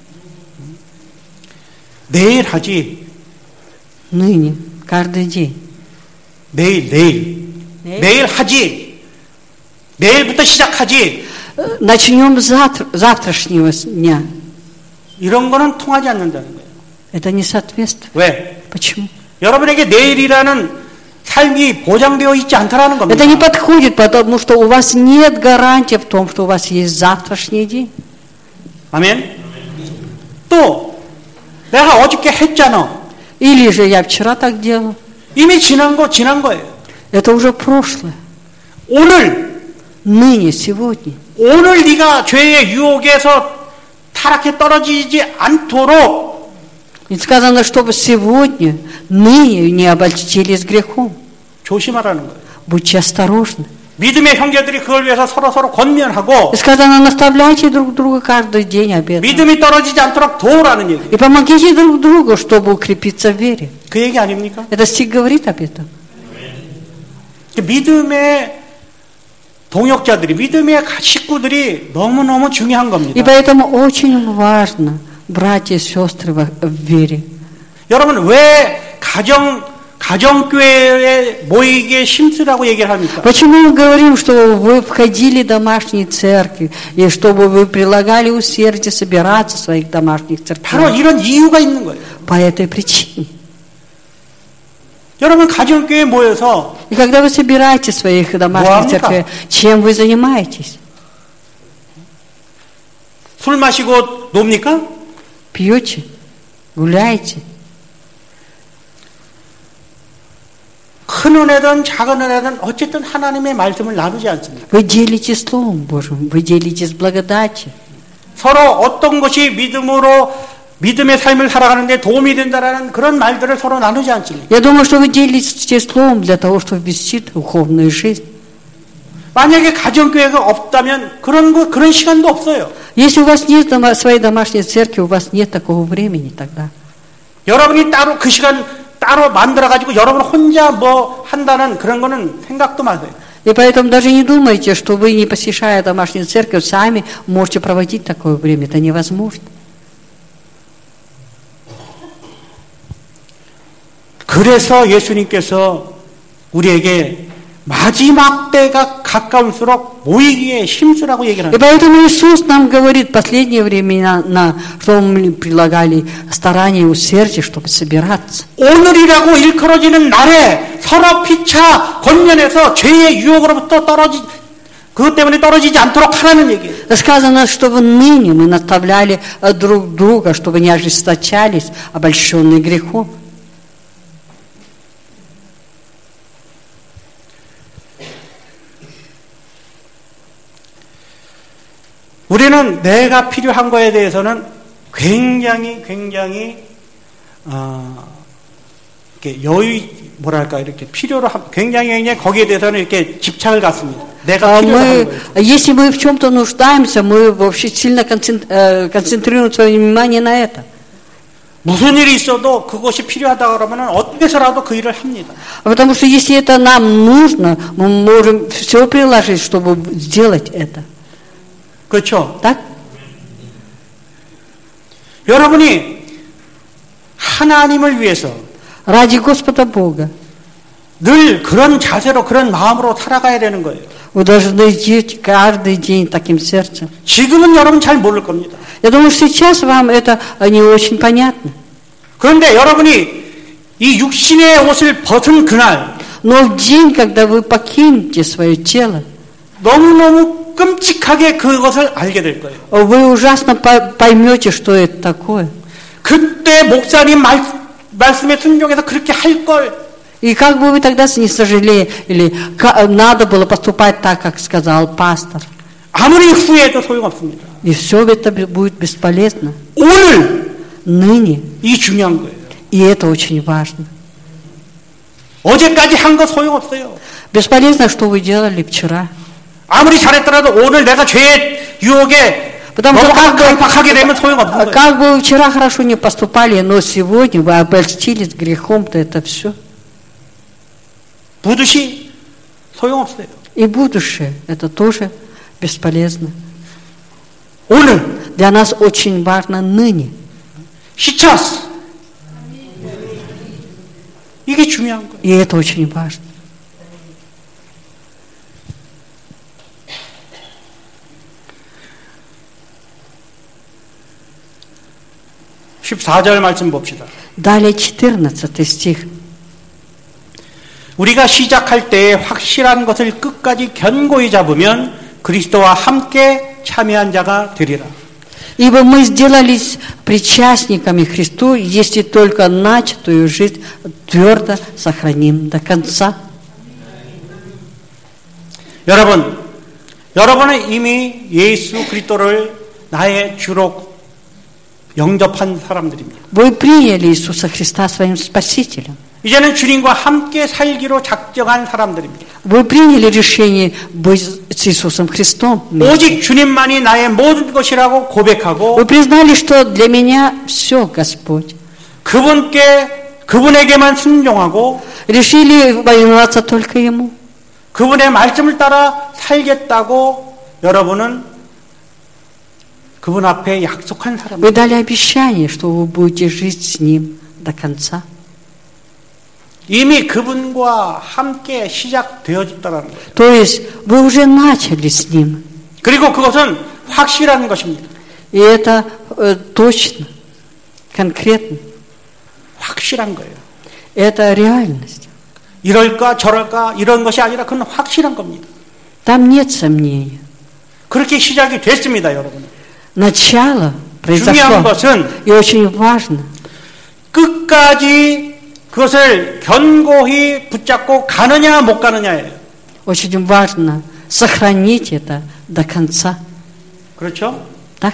내일 하지. Ныне, каждый день. 내일, 내일. 내일, 내일 하지. 내일부터 시작하지. Начнем завтра, завтрашнего дня. 이런 거는 통하지 않는다는 거예요. Это не соответствует. 왜? Почему? 여러분에게 내일이라는 삶이 보장되어 있지 않다라는 겁니다. Это не подходит, потому что у вас нет гарантии в том, что у вас есть завтрашний день. 아멘. 또 내가 어저께 했잖아. Или же я вчера так делал. 이미 지난 거 지난 거예요. Это уже прошлое. 오늘 Ныне, сегодня. 오늘 네가 죄의 유혹에서 타락해 떨어지지 않도록 И сказано, чтобы сегодня, ныне не обольстились грехом. 조심하라는 거예요. Будьте осторожны. 믿음의 형제들이 그걸 위해서 서로 서로 권면하고 И сказано, наставляйте друг друга каждый день об этом. 믿음이 떨어지지 않도록 도우라는 얘기. И помогите друг другу, чтобы укрепиться в вере. 그 얘기 아닙니까? Это стих говорит об этом. 믿음의 동역자들이 믿음의 식구들이 너무너무 중요한 И 겁니다. поэтому очень важно, братья и сестры в вере. 여러분 왜 가정 가정교회에 모이기에 힘쓰라고 얘기를 합니까? Почему мы говорим, что вы входили в домашние церкви, и чтобы вы прилагали усердие собираться в своих домашних 바로 церквях? 이런 이유가 있는 거예요. По этой причине. 여러분 가정교회에 모여서 И когда вы собираете в своих домашних церквях, чем вы занимаетесь? 술 마시고 놉니까? Пьете? Гуляете? 큰 은혜든 작은 은혜든 어쨌든 하나님의 말씀을 나누지 않습니다. Вы делитесь Словом Божьим, вы делитесь благодатью. 서로 어떤 것이 믿음으로 믿음의 삶을 살아가는데 도움이 된다라는 그런 말들을 서로 나누지 않습니다. Я думаю, что вы делитесь Словом для того, чтобы вести духовную жизнь. 만약에 가정교회가 없다면 그런 거 그런 시간도 없어요. Если у вас нет дома, своей домашней церкви, у вас нет такого времени тогда. 여러분이 따로 그 시간 따로 만들어 가지고 여러분 혼자 뭐 한다는 그런 거는 생각도 마세요. И поэтому даже не думайте, что вы, не посещая домашнюю церковь, сами можете проводить такое время. Это невозможно. 그래서 예수님께서 우리에게 마지막 때가 가까울수록 모이기에 힘쓰라고 얘기를 И 합니다. поэтому Иисус нам говорит в последние времена, на, что мы прилагали старания и усердие, чтобы собираться. 오늘이라고 일컬어지는 날에 서로 피차 권면해서 죄의 유혹으로부터 떨어지 그것 때문에 떨어지지 않도록 하라는 얘기예요. Сказано, чтобы ныне мы наставляли друг друга, чтобы не ожесточались, обольщенные грехом. 우리는 내가 필요한 거에 대해서는 굉장히 굉장히 어, 이렇게 여유 뭐랄까 이렇게 필요로 하, 굉장히 굉장히 거기에 대해서는 이렇게 집착을 갖습니다. 내가 필요한 거예요. Если мы в чем-то нуждаемся, мы вообще сильно концентрируем свое внимание на это. 무슨 일이 있어도 그것이 필요하다 그러면은 어떻게 해서라도 그 일을 합니다. Потому что если это нам нужно, мы можем все приложить, чтобы сделать это. 그렇죠? Так? 여러분이 하나님을 위해서 Ради Господа Бога. 늘 그런 자세로 그런 마음으로 살아가야 되는 거예요. Вы должны жить каждый день таким сердцем. 지금은 여러분 잘 모를 겁니다. Я думаю, что сейчас вам это не очень понятно. 그런데 여러분이 이 육신의 옷을 벗은 그날 Но в день, когда вы покинете свое тело, 너무너무 끔찍하게 그것을 알게 될 거예요. вы ужасно поймете, что это такое. 그때 목사님 말, 말씀에 순종해서 그렇게 할 걸. И как бы вы тогда не сожалели, или надо было поступать так, как сказал пастор. 아무리 후회해도 소용없습니다. И все это будет бесполезно. 오늘 Ныне. 이 중요한 거예요. И это очень важно. 어제까지 한 거 소용없어요. Бесполезно, что вы делали вчера. 아무리 잘했더라도 오늘 내가 죄의 유혹에 Потому что как 강박하게 되면 소용없는 бы, 거예요. как бы вы вчера хорошо не поступали, но сегодня вы обольстились грехом-то, это все. будущ이 소용없어요. И будущее, это тоже бесполезно. 오늘 Для нас очень важно ныне. сейчас 이게 중요한 거예요. И это очень важно. 십사 절 말씀 봅시다. Далее четырнадцатый стих. 우리가 시작할 때 확실한 것을 끝까지 견고히 잡으면 그리스도와 함께 참여한 자가 되리라. Ибо мы сделались причастниками Христу, если только начатую жизнь твердо сохраним до конца. 여러분, 여러분은 이미 예수 그리스도를 나의 주로 영접한 사람들입니다. Вы приняли Иисуса Христа своим Спасителем. 이제는 주님과 함께 살기로 작정한 사람들입니다. Вы приняли решение быть с Иисусом Христом. 오직 주님만이 나의 모든 것이라고 고백하고 Вы признали, что для меня все Господь. 그분께 그분에게만 순종하고 Решили повиноваться только Ему. 그분의 말씀을 따라 살겠다고 여러분은 그분 앞에 약속한 사람입니다. Вы дали обещание, что вы будете жить с Ним до конца. 이미 그분과 함께 시작되어졌다는 거예요. То есть вы уже начали с Ним. 그리고 그것은 확실한 것입니다. И это э, точно, конкретно. 확실한 거예요. Это реальность. 이럴까 저럴까 이런 것이 아니라 그건 확실한 겁니다. Там нет сомнения. 그렇게 시작이 됐습니다, 여러분. Начало 중요한 произошло. 것은 И очень важно. 끝까지 그것을 견고히 붙잡고 가느냐 못 가느냐예요. Очень важно сохранить это до конца. 그렇죠? Так?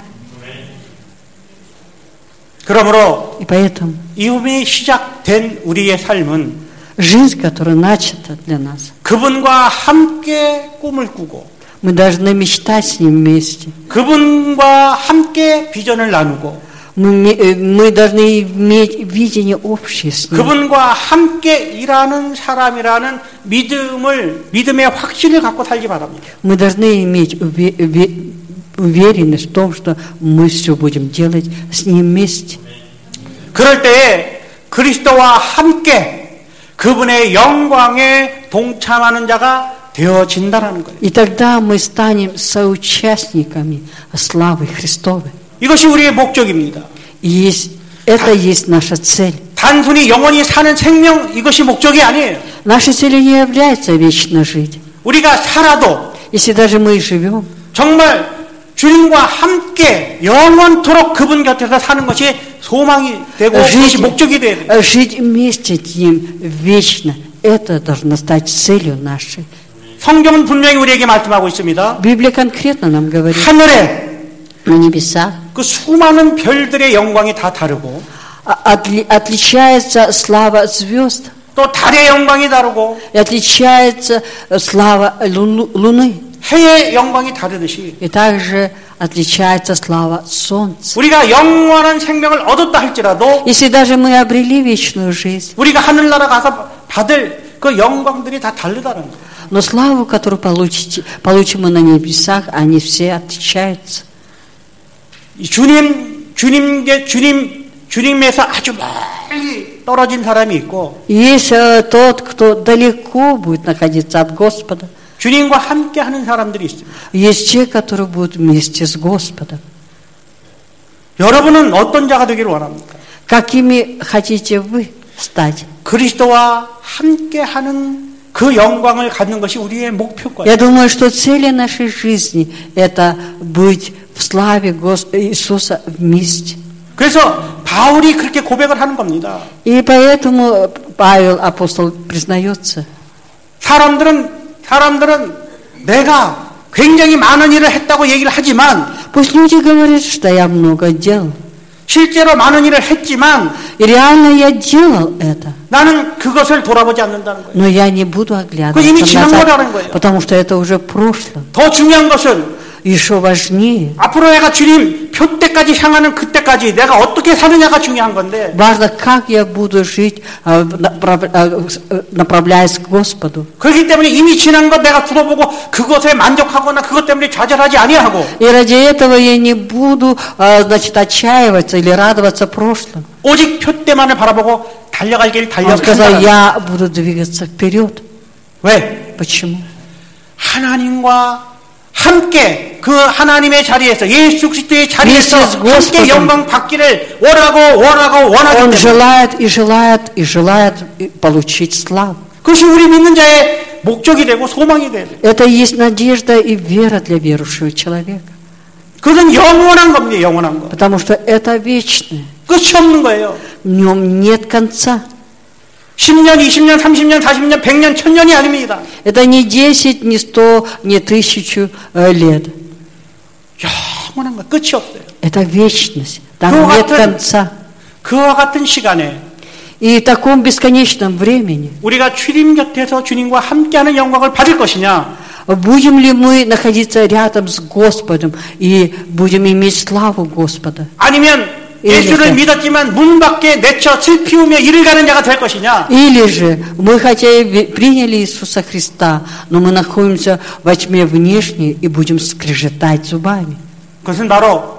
그러므로 И поэтому 이미 시작된 우리의 삶은 жизнь, которая начата для нас, 그분과 함께 꿈을 꾸고 мы должны мечтать с Ним вместе. 그분과 함께 비전을 나누고 Мы, мы должны иметь видение общее с Ним. 그분과 함께 일하는 사람이라는 믿음을 믿음의 확신을 갖고 살기 바랍니다. Мы должны иметь уве- уве- уверенность в том, что мы все будем делать с Ним вместе. 그럴 때에 그리스도와 함께 그분의 영광에 동참하는 자가 되어진다는 거예요. И тогда мы станем соучастниками славы Христовой. 이것이 우리의 목적입니다. И есть, это есть наша цель. 단순히 영원히 사는 생명 이것이 목적이 아니에요. Нашей целью не является вечно жить. 우리가 살아도 Если даже мы живем, 정말 주님과 함께 영원토록 그분 곁에서 사는 것이 소망이 되고 그것이 жить, 목적이 돼야 돼요. жить вместе с Ним вечно, это должно стать целью нашей. 성경은 분명히 우리에게 말씀하고 있습니다. Библия конкретно нам говорит, 하늘에 на небесах 그 수많은 별들의 영광이 다 다르고 отли- отличается слава звезд, 또 달의 영광이 다르고 и отличается слава луну- Луны, 해의 영광이 다르듯이 и также отличается слава Солнца. 우리가 영원한 생명을 얻었다 할지라도 Если даже мы обрели вечную жизнь, 우리가 하늘나라 가서 받을 그 영광들이 다 다르다는 거예요. но славу, которую получите, получим мы на небесах, они все отличаются. 이 주님 주님께 주님 주님에서 아주 멀리 떨어진 사람이 있고 Есть э, тот, кто далеко будет находиться от Господа. 주님과 함께 하는 사람들이 있습니다. Есть те, которые будут вместе с Господом. 여러분은 어떤 자가 되기를 원합니까? Какими хотите вы стать? 그리스도와 함께 하는 그 영광을 갖는 것이 우리의 목표일 거예요. Я думаю, что цели нашей жизни – это быть в славе Гос- Иисуса вместе. 그래서 바울이 그렇게 고백을 하는 겁니다. И поэтому Павел, апостол, признается. 사람들은 사람들은 내가 굉장히 많은 일을 했다고 얘기를 하지만 Пусть люди говорят, что я много делал. 실제로 많은 일을 했지만 И реально я делал это. 나는 그것을 돌아보지 않는다는 거예요. Но я не буду 그거 이미 оглядываться 지난 거라는 назад, 거예요. потому что это уже в прошлом. 더 중요한 것은 Еще важнее. 앞으로 내가 주님 표 때까지 향하는 그때까지 내가 어떻게 사느냐가 중요한 건데 Важно, как я буду жить, э, направ- э, направляясь к Господу. 그렇기 때문에 이미 지난 것 내가 들어보고 그것에 만족하거나 그것 때문에 좌절하지 아니하고 И ради этого я не буду, э, значит, отчаиваться или радоваться прошлому. 오직 표 때만을 바라보고 달려갈 길 Он сказал, 달려간다. я буду двигаться вперед. 왜? Почему? 하나님과 함께 그 하나님의 자리에서 예수 그리스도의 자리에서 Вместе с Господом. 함께 영광 받기를 원하고 원하고 원하기 Он 때문에 желает и желает и желает получить славу. 그것이 우리 믿는 자의 목적이 되고 소망이 돼야 돼. Это и есть надежда и вера для верующего человека. 그것은 영원한 겁니다. 영원한 거. Потому что это вечное. 끝이 없는 거예요. В нем нет конца. 십 년, 이십 년, 삼십 년, 사십 년, 백 년, 천 년이 아닙니다. Это не десять, не сто, не тысячу э, лет. 영원한 거. 끝이 없어요. Это вечность. Там Ну, нет вот это- конца. 그와 같은 시간에 И в таком бесконечном времени 우리가 주님 곁에서 주님과 함께하는 영광을 받을 것이냐 будем ли мы находиться рядом с Господом и будем иметь славу Господа? 아니면 예수를 이해했어요. 믿었지만 문 밖에 내쳐 슬피우며 이를 가는 자가 될 것이냐 Или же мы хотя и ви- приняли Иисуса Христа, но мы находимся во тьме внешней и будем скрежетать зубами. 그것은 바로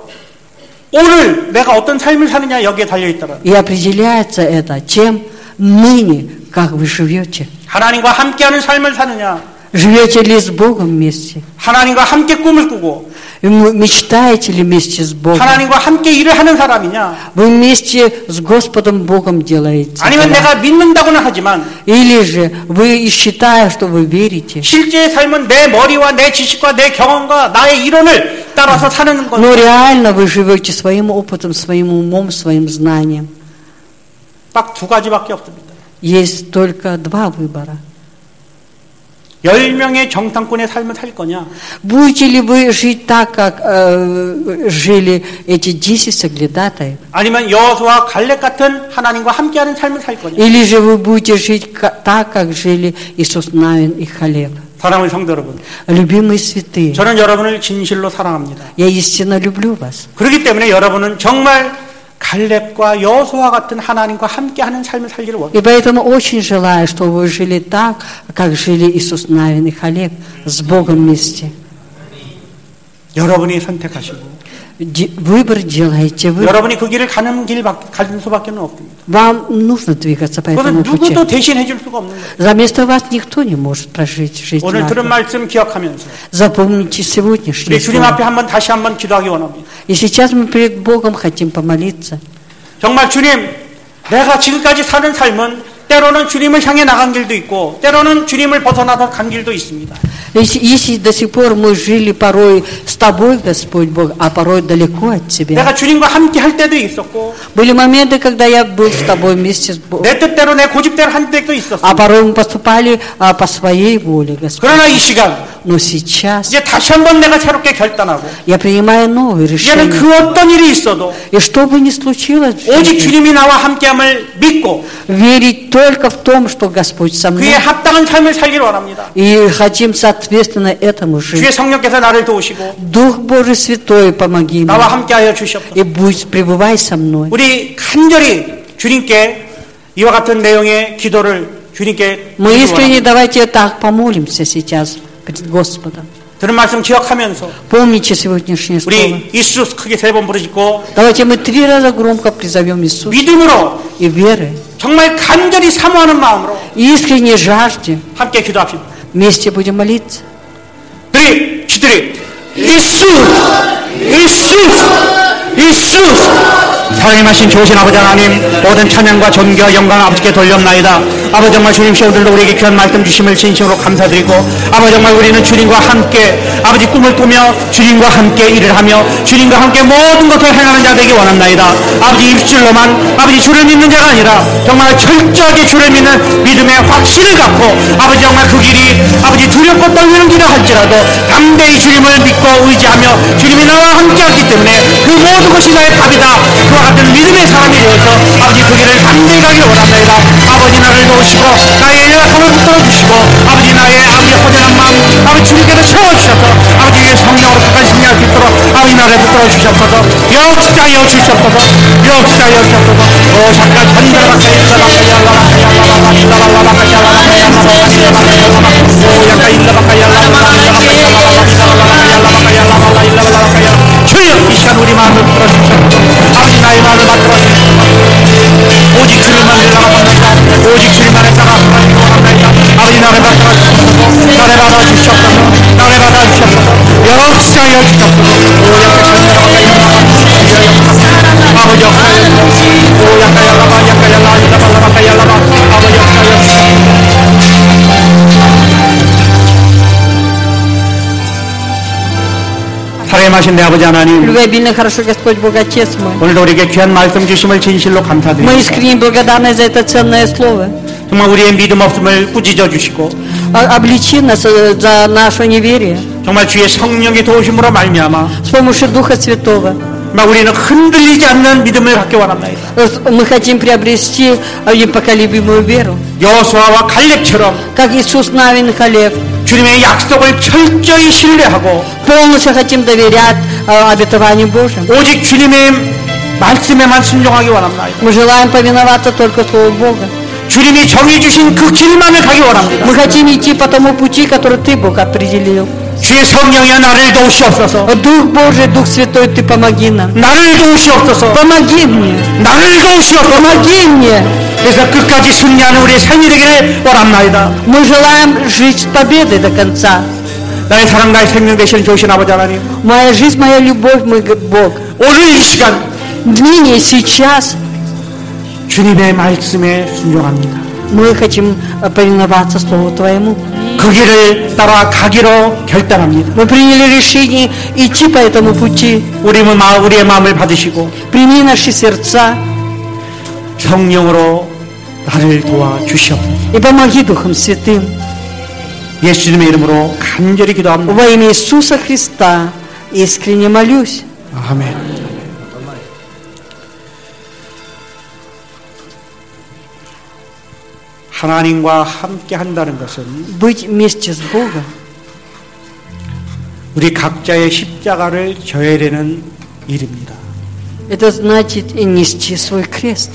오늘 내가 어떤 삶을 사느냐 여기에 달려있더라. И определяется это тем ныне, как вы живете. 하나님과 함께하는 삶을 사느냐 Живете ли с Богом вместе? 하나님과 함께 꿈을 꾸고 И м- Мечтаете ли вместе с Богом? 하나님과 함께 일을 하는 사람이냐 Вы вместе с Господом Богом делаете 아니면 дела? 내가 믿는다고는 하지만 Или же вы, и считая, что вы верите, 실제의 삶은 내 머리와 내 지식과 내 경험과 나의 이론을 따라서 사는 것. но реально вы живете своим опытом, своим умом, своим знанием. 딱 두 가지밖에 없습니다. Есть только два выбора. 열 명의 정탐꾼의 삶을 살 거냐 Будете ли вы жить так, как э, жили эти десять соглядатаев? 아니면 여호수아 갈렙 같은 하나님과 함께하는 삶을 살 거냐. Или же вы будете жить ка- так, как жили Иисус Навин и Халев? 사랑하는 성도 여러분, Любимые святые, 저는 여러분을 진실로 사랑합니다. я истинно люблю вас. 그렇기 때문에 여러분은 정말 갈렙과 여호수아 같은 하나님과 함께하는 삶을 살기를 원합니다. И поэтому очень желаю, чтобы вы жили так, как жили Иисус Навин и Халев, с Богом вместе. 여러분이 선택하시고 Де- Выбор делаете вы. 여러분이 그 길을 가는 길 밖- 가는 수밖에 없습니다. Вам нужно двигаться по 그것은 этому пути. 누구도 대신해 줄 수가 없는 거예요. Заместо вас никто не может прожить жизнь. 오늘 들은 нашу. 말씀 기억하면서 Запомните сегодняшний 우리 주님 слово. 앞에 한번 다시 한번 기도하기 원합니다. И сейчас мы перед Богом хотим помолиться. 정말 주님, 내가 지금까지 사는 삶은 때로는 주님을 향해 나간 길도 있고 때로는 주님을 벗어나서 간 길도 있습니다. Если, если до сих пор мы жили порой с Тобой, Господь Бог, а порой далеко от Тебя. 내가 주님과 함께 할 때도 있었고 Были моменты, когда я был с Тобой вместе с Богом. 내 뜻대로 내 고집대로 한 때도 있었어. А порой мы поступали а, по своей воле, Господь. 그러나 이 시간 Но сейчас 이제 다시 한번 내가 새롭게 결단하고 я принимаю новые 이제는 решения. 그 어떤 일이 있어도 И что бы ни случилось, в 오직 жизни, 주님이 나와 함께함을 믿고 верить только в том, что Господь со мной. 그에 합당한 삶을 살기를 원합니다. И хотим соответственно этому 주의 жить. 성령께서 나를 도우시고 Дух Божий Святой, помоги 나와 мне. 함께하여 주시옵소서. И будь, пребывай со мной. 우리 간절히 주님께 이와 같은 내용의 기도를 주님께 Мы 드리기 искренне 원합니다. давайте так помолимся сейчас перед Господом. 들은 말씀 기억하면서 Помните сегодняшнее слово. 우리 이수 크게 세 번 부르짖고 Давайте мы три раза громко призовем Иисуса 믿음으로 и верой, 정말 간절히 사모하는 마음으로 искренне жажде. 함께 기도합시다. Вместе будем молиться. 드리 주드리 이수 이수 이수 사랑임하신 좋으신 아버지 하나님, 모든 찬양과 존귀와 영광 아버지께 돌렸나이다. 아버지 정말 주님 시험들도 우리에게 귀한 말씀 주심을 진심으로 감사드리고, 아버지 정말 우리는 주님과 함께 아버지 꿈을 꾸며 주님과 함께 일을 하며 주님과 함께 모든 것을 행하는 자 되기 원합나이다. 아버지 입술로만 아버지 주를 믿는 자가 아니라 정말 철저하게 주를 믿는 믿음의 확신을 갖고 아버지 정말 그 길이 아버지 두렵고 떨리는 길을 할지라도 담대히 주님을 믿고 의지하며 주님이 나와 함께하기 때문에 그 모든 것이 나의 답이다. 그와 같은 믿음의 사람이 되어서 아버지 그 길을 담대히 가기를 원합니다. 아버지 나를 도우시고 나의 연약함을 붙들어주시고 아버지 나의 아버지 허전한 마음 아버지 주님께서 채워주셔서 아버지 위에 성령으로 끝까지 승리할 수 있도록 아버지 나를 붙들어주셨소서. 역사여 주셨소서. 역사여 주셨소서. 오 잠깐 전달하라 주여 이 시간 우리 마음을 풀어주셔서 아버지 나의 마음을 만들어주셔서 오직 주님만 내려가봅니다. 오직 주님만의 따라 원합니다. 아버지 나를 받아주셔서 나를 받아주셔서 나를 받아주셔서 역사여 주셔서 오 약간 아버지 역사여 오 약간 yarlaba 약간 yarlaba yarlaba yarlaba 아버지 역사여 사랑하신 내 아버지 하나님, Любвеобильный, хороший Господь, Бог Отец мой. 오늘도 우리에게 귀한 말씀 주심을 진실로 Мы 감사드립니다. искренне благодарны за это ценное слово. 정말 우리의 믿음 없음을 꾸짖어 주시고 А- Обличи нас э, за наше неверие 정말 주의 성령의 도우심으로 말미암아 с помощью Духа Святого. 정말 우리는 흔들리지 않는 믿음을 갖기 원합니다. Э, Мы хотим приобрести э, непоколебимую веру, 여호수아와 갈렙처럼 как Иисус Навин и Халев. 주님의 약속을 철저히 신뢰하고 Полностью хотим доверять э, обетованию Божьим. 오직 주님의 말씀에만 순종하기 원합니다. Мы желаем повиноваться только Слову Бога. 주님이 정해 주신 그 길만을 가기 원합니다. Мы хотим идти по тому пути, который Ты, Бог, определил. 주의 성령이여 나를 도우시옵소서. Дух Божий, Дух Святой, Ты помоги нам. 나를 도우시옵소서. Помоги мне. 나를 도우시옵소서. Помоги мне. 그래서 끝까지 승리하는 우리의 삶이 되기를 원합니다. Мы желаем жить с победой до конца. 나의 사랑 나의 생명 되시는 좋으신 아버지 하나님, Моя жизнь, моя любовь, мой г- Бог. 오늘 이 시간 Ныне, сейчас 주님의 말씀에 순종합니다. мы хотим э, повиноваться Слову Твоему. 그 길을 따라 가기로 결단합니다. Мы приняли решение идти по этому пути. 우리 마음, 우리의 마음을 받으시고 Прими наши сердца 성령으로 나를 도와주시옵소서. и помоги Духом Святым. 예수님의 이름으로 간절히 기도합니다. Во имя Иисуса Христа искренне молюсь. 아멘. 하나님과 함께 한다는 것은 Быть вместе с Богом 우리 각자의 십자가를 져야 되는 일입니다. это значит нести свой крест.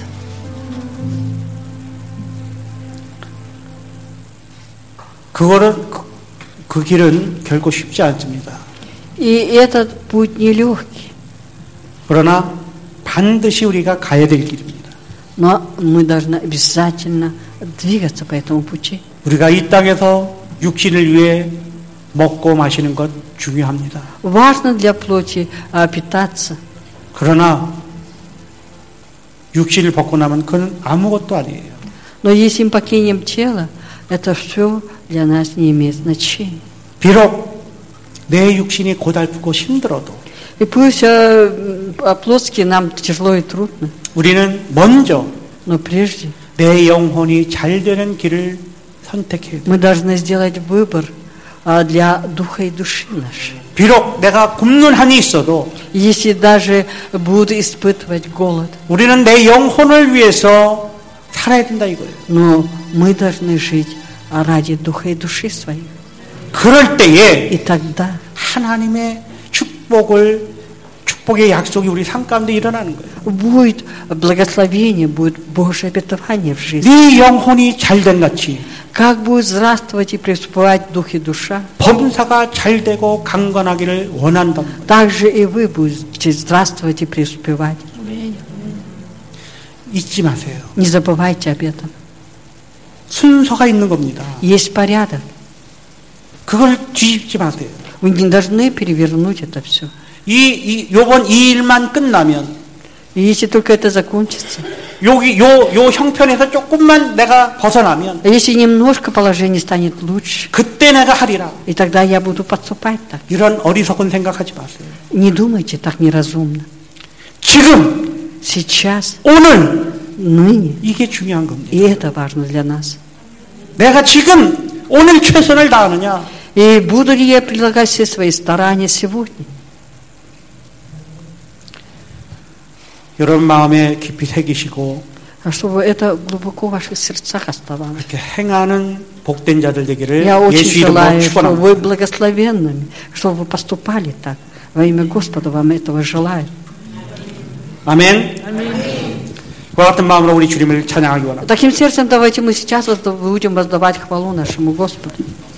그거는 그, 그 길은 결코 쉽지 않습니다. И этот путь нелегкий. 그러나 반드시 우리가 가야 될 길입니다. Но мы должны обязательно двигаться по этому пути. 우리가 이 땅에서 육신을 위해 먹고 마시는 것 중요합니다. Важно для плоти а, питаться. 그러나 육신을 벗고 나면 그건 아무것도 아니에요. Но если мы покинем тело, это все для нас не имеет значения. 비록 내 육신이 고달프고 힘들어도 И пусть э, плотски нам тяжело и трудно, 우리는 먼저 но прежде 내 영혼이 잘 되는 길을 선택해야 돼요. мы должны сделать выбор а, для духа и души нашей. 비록 내가 굶는 한이 있어도 Если даже буду испытывать голод, 우리는 내 영혼을 위해서 살아야 된다 이거예요. но мы должны жить ради духа и души своей. 그럴 때에 И тогда 하나님의 축복을 축복의 약속이 우리 삶 가운데 일어나는 거예요. будет благословение, будет Божье обетование в жизни. 네 영혼이 잘된 같이 Как будет здравствовать и преуспевать дух и душа, 범사가 잘 되고 강건하기를 원한다. так же и вы будете здравствовать и преуспевать. 잊지 마세요. Не забывайте об этом. 순서가 있는 겁니다. Есть порядок. 그걸 뒤집지 마세요. Вы не должны перевернуть это все. 이, 이 요번 이 일만 끝나면 И если только это закончится, 여기 요, 요 형편에서 조금만 내가 벗어나면 если немножко положение станет лучше, 그때 내가 하리라. и тогда я буду подступать так. 이런 어리석은 생각하지 마세요. Не думайте так неразумно. 지금, Сейчас, 오늘 ныне, 이게 중요한 겁니다. и это важно для нас. 내가 지금 오늘 최선을 다하느냐? И буду ли я прилагать все свои старания сегодня? 여러분 마음에 깊이 새기시고 А чтобы это глубоко в ваших сердцах оставалось. 이렇게 행하는 복된 자들 되기를 Я очень 예수 이름으로 желаю, чтобы 축원합니다. вы благословенными, чтобы вы поступали так. Во имя Господа вам этого желаю. 아멘. 그와 같은 마음으로 우리 주님을 찬양하기 원합니다. Таким сердцем давайте мы сейчас возда- будем воздавать хвалу нашему Господу.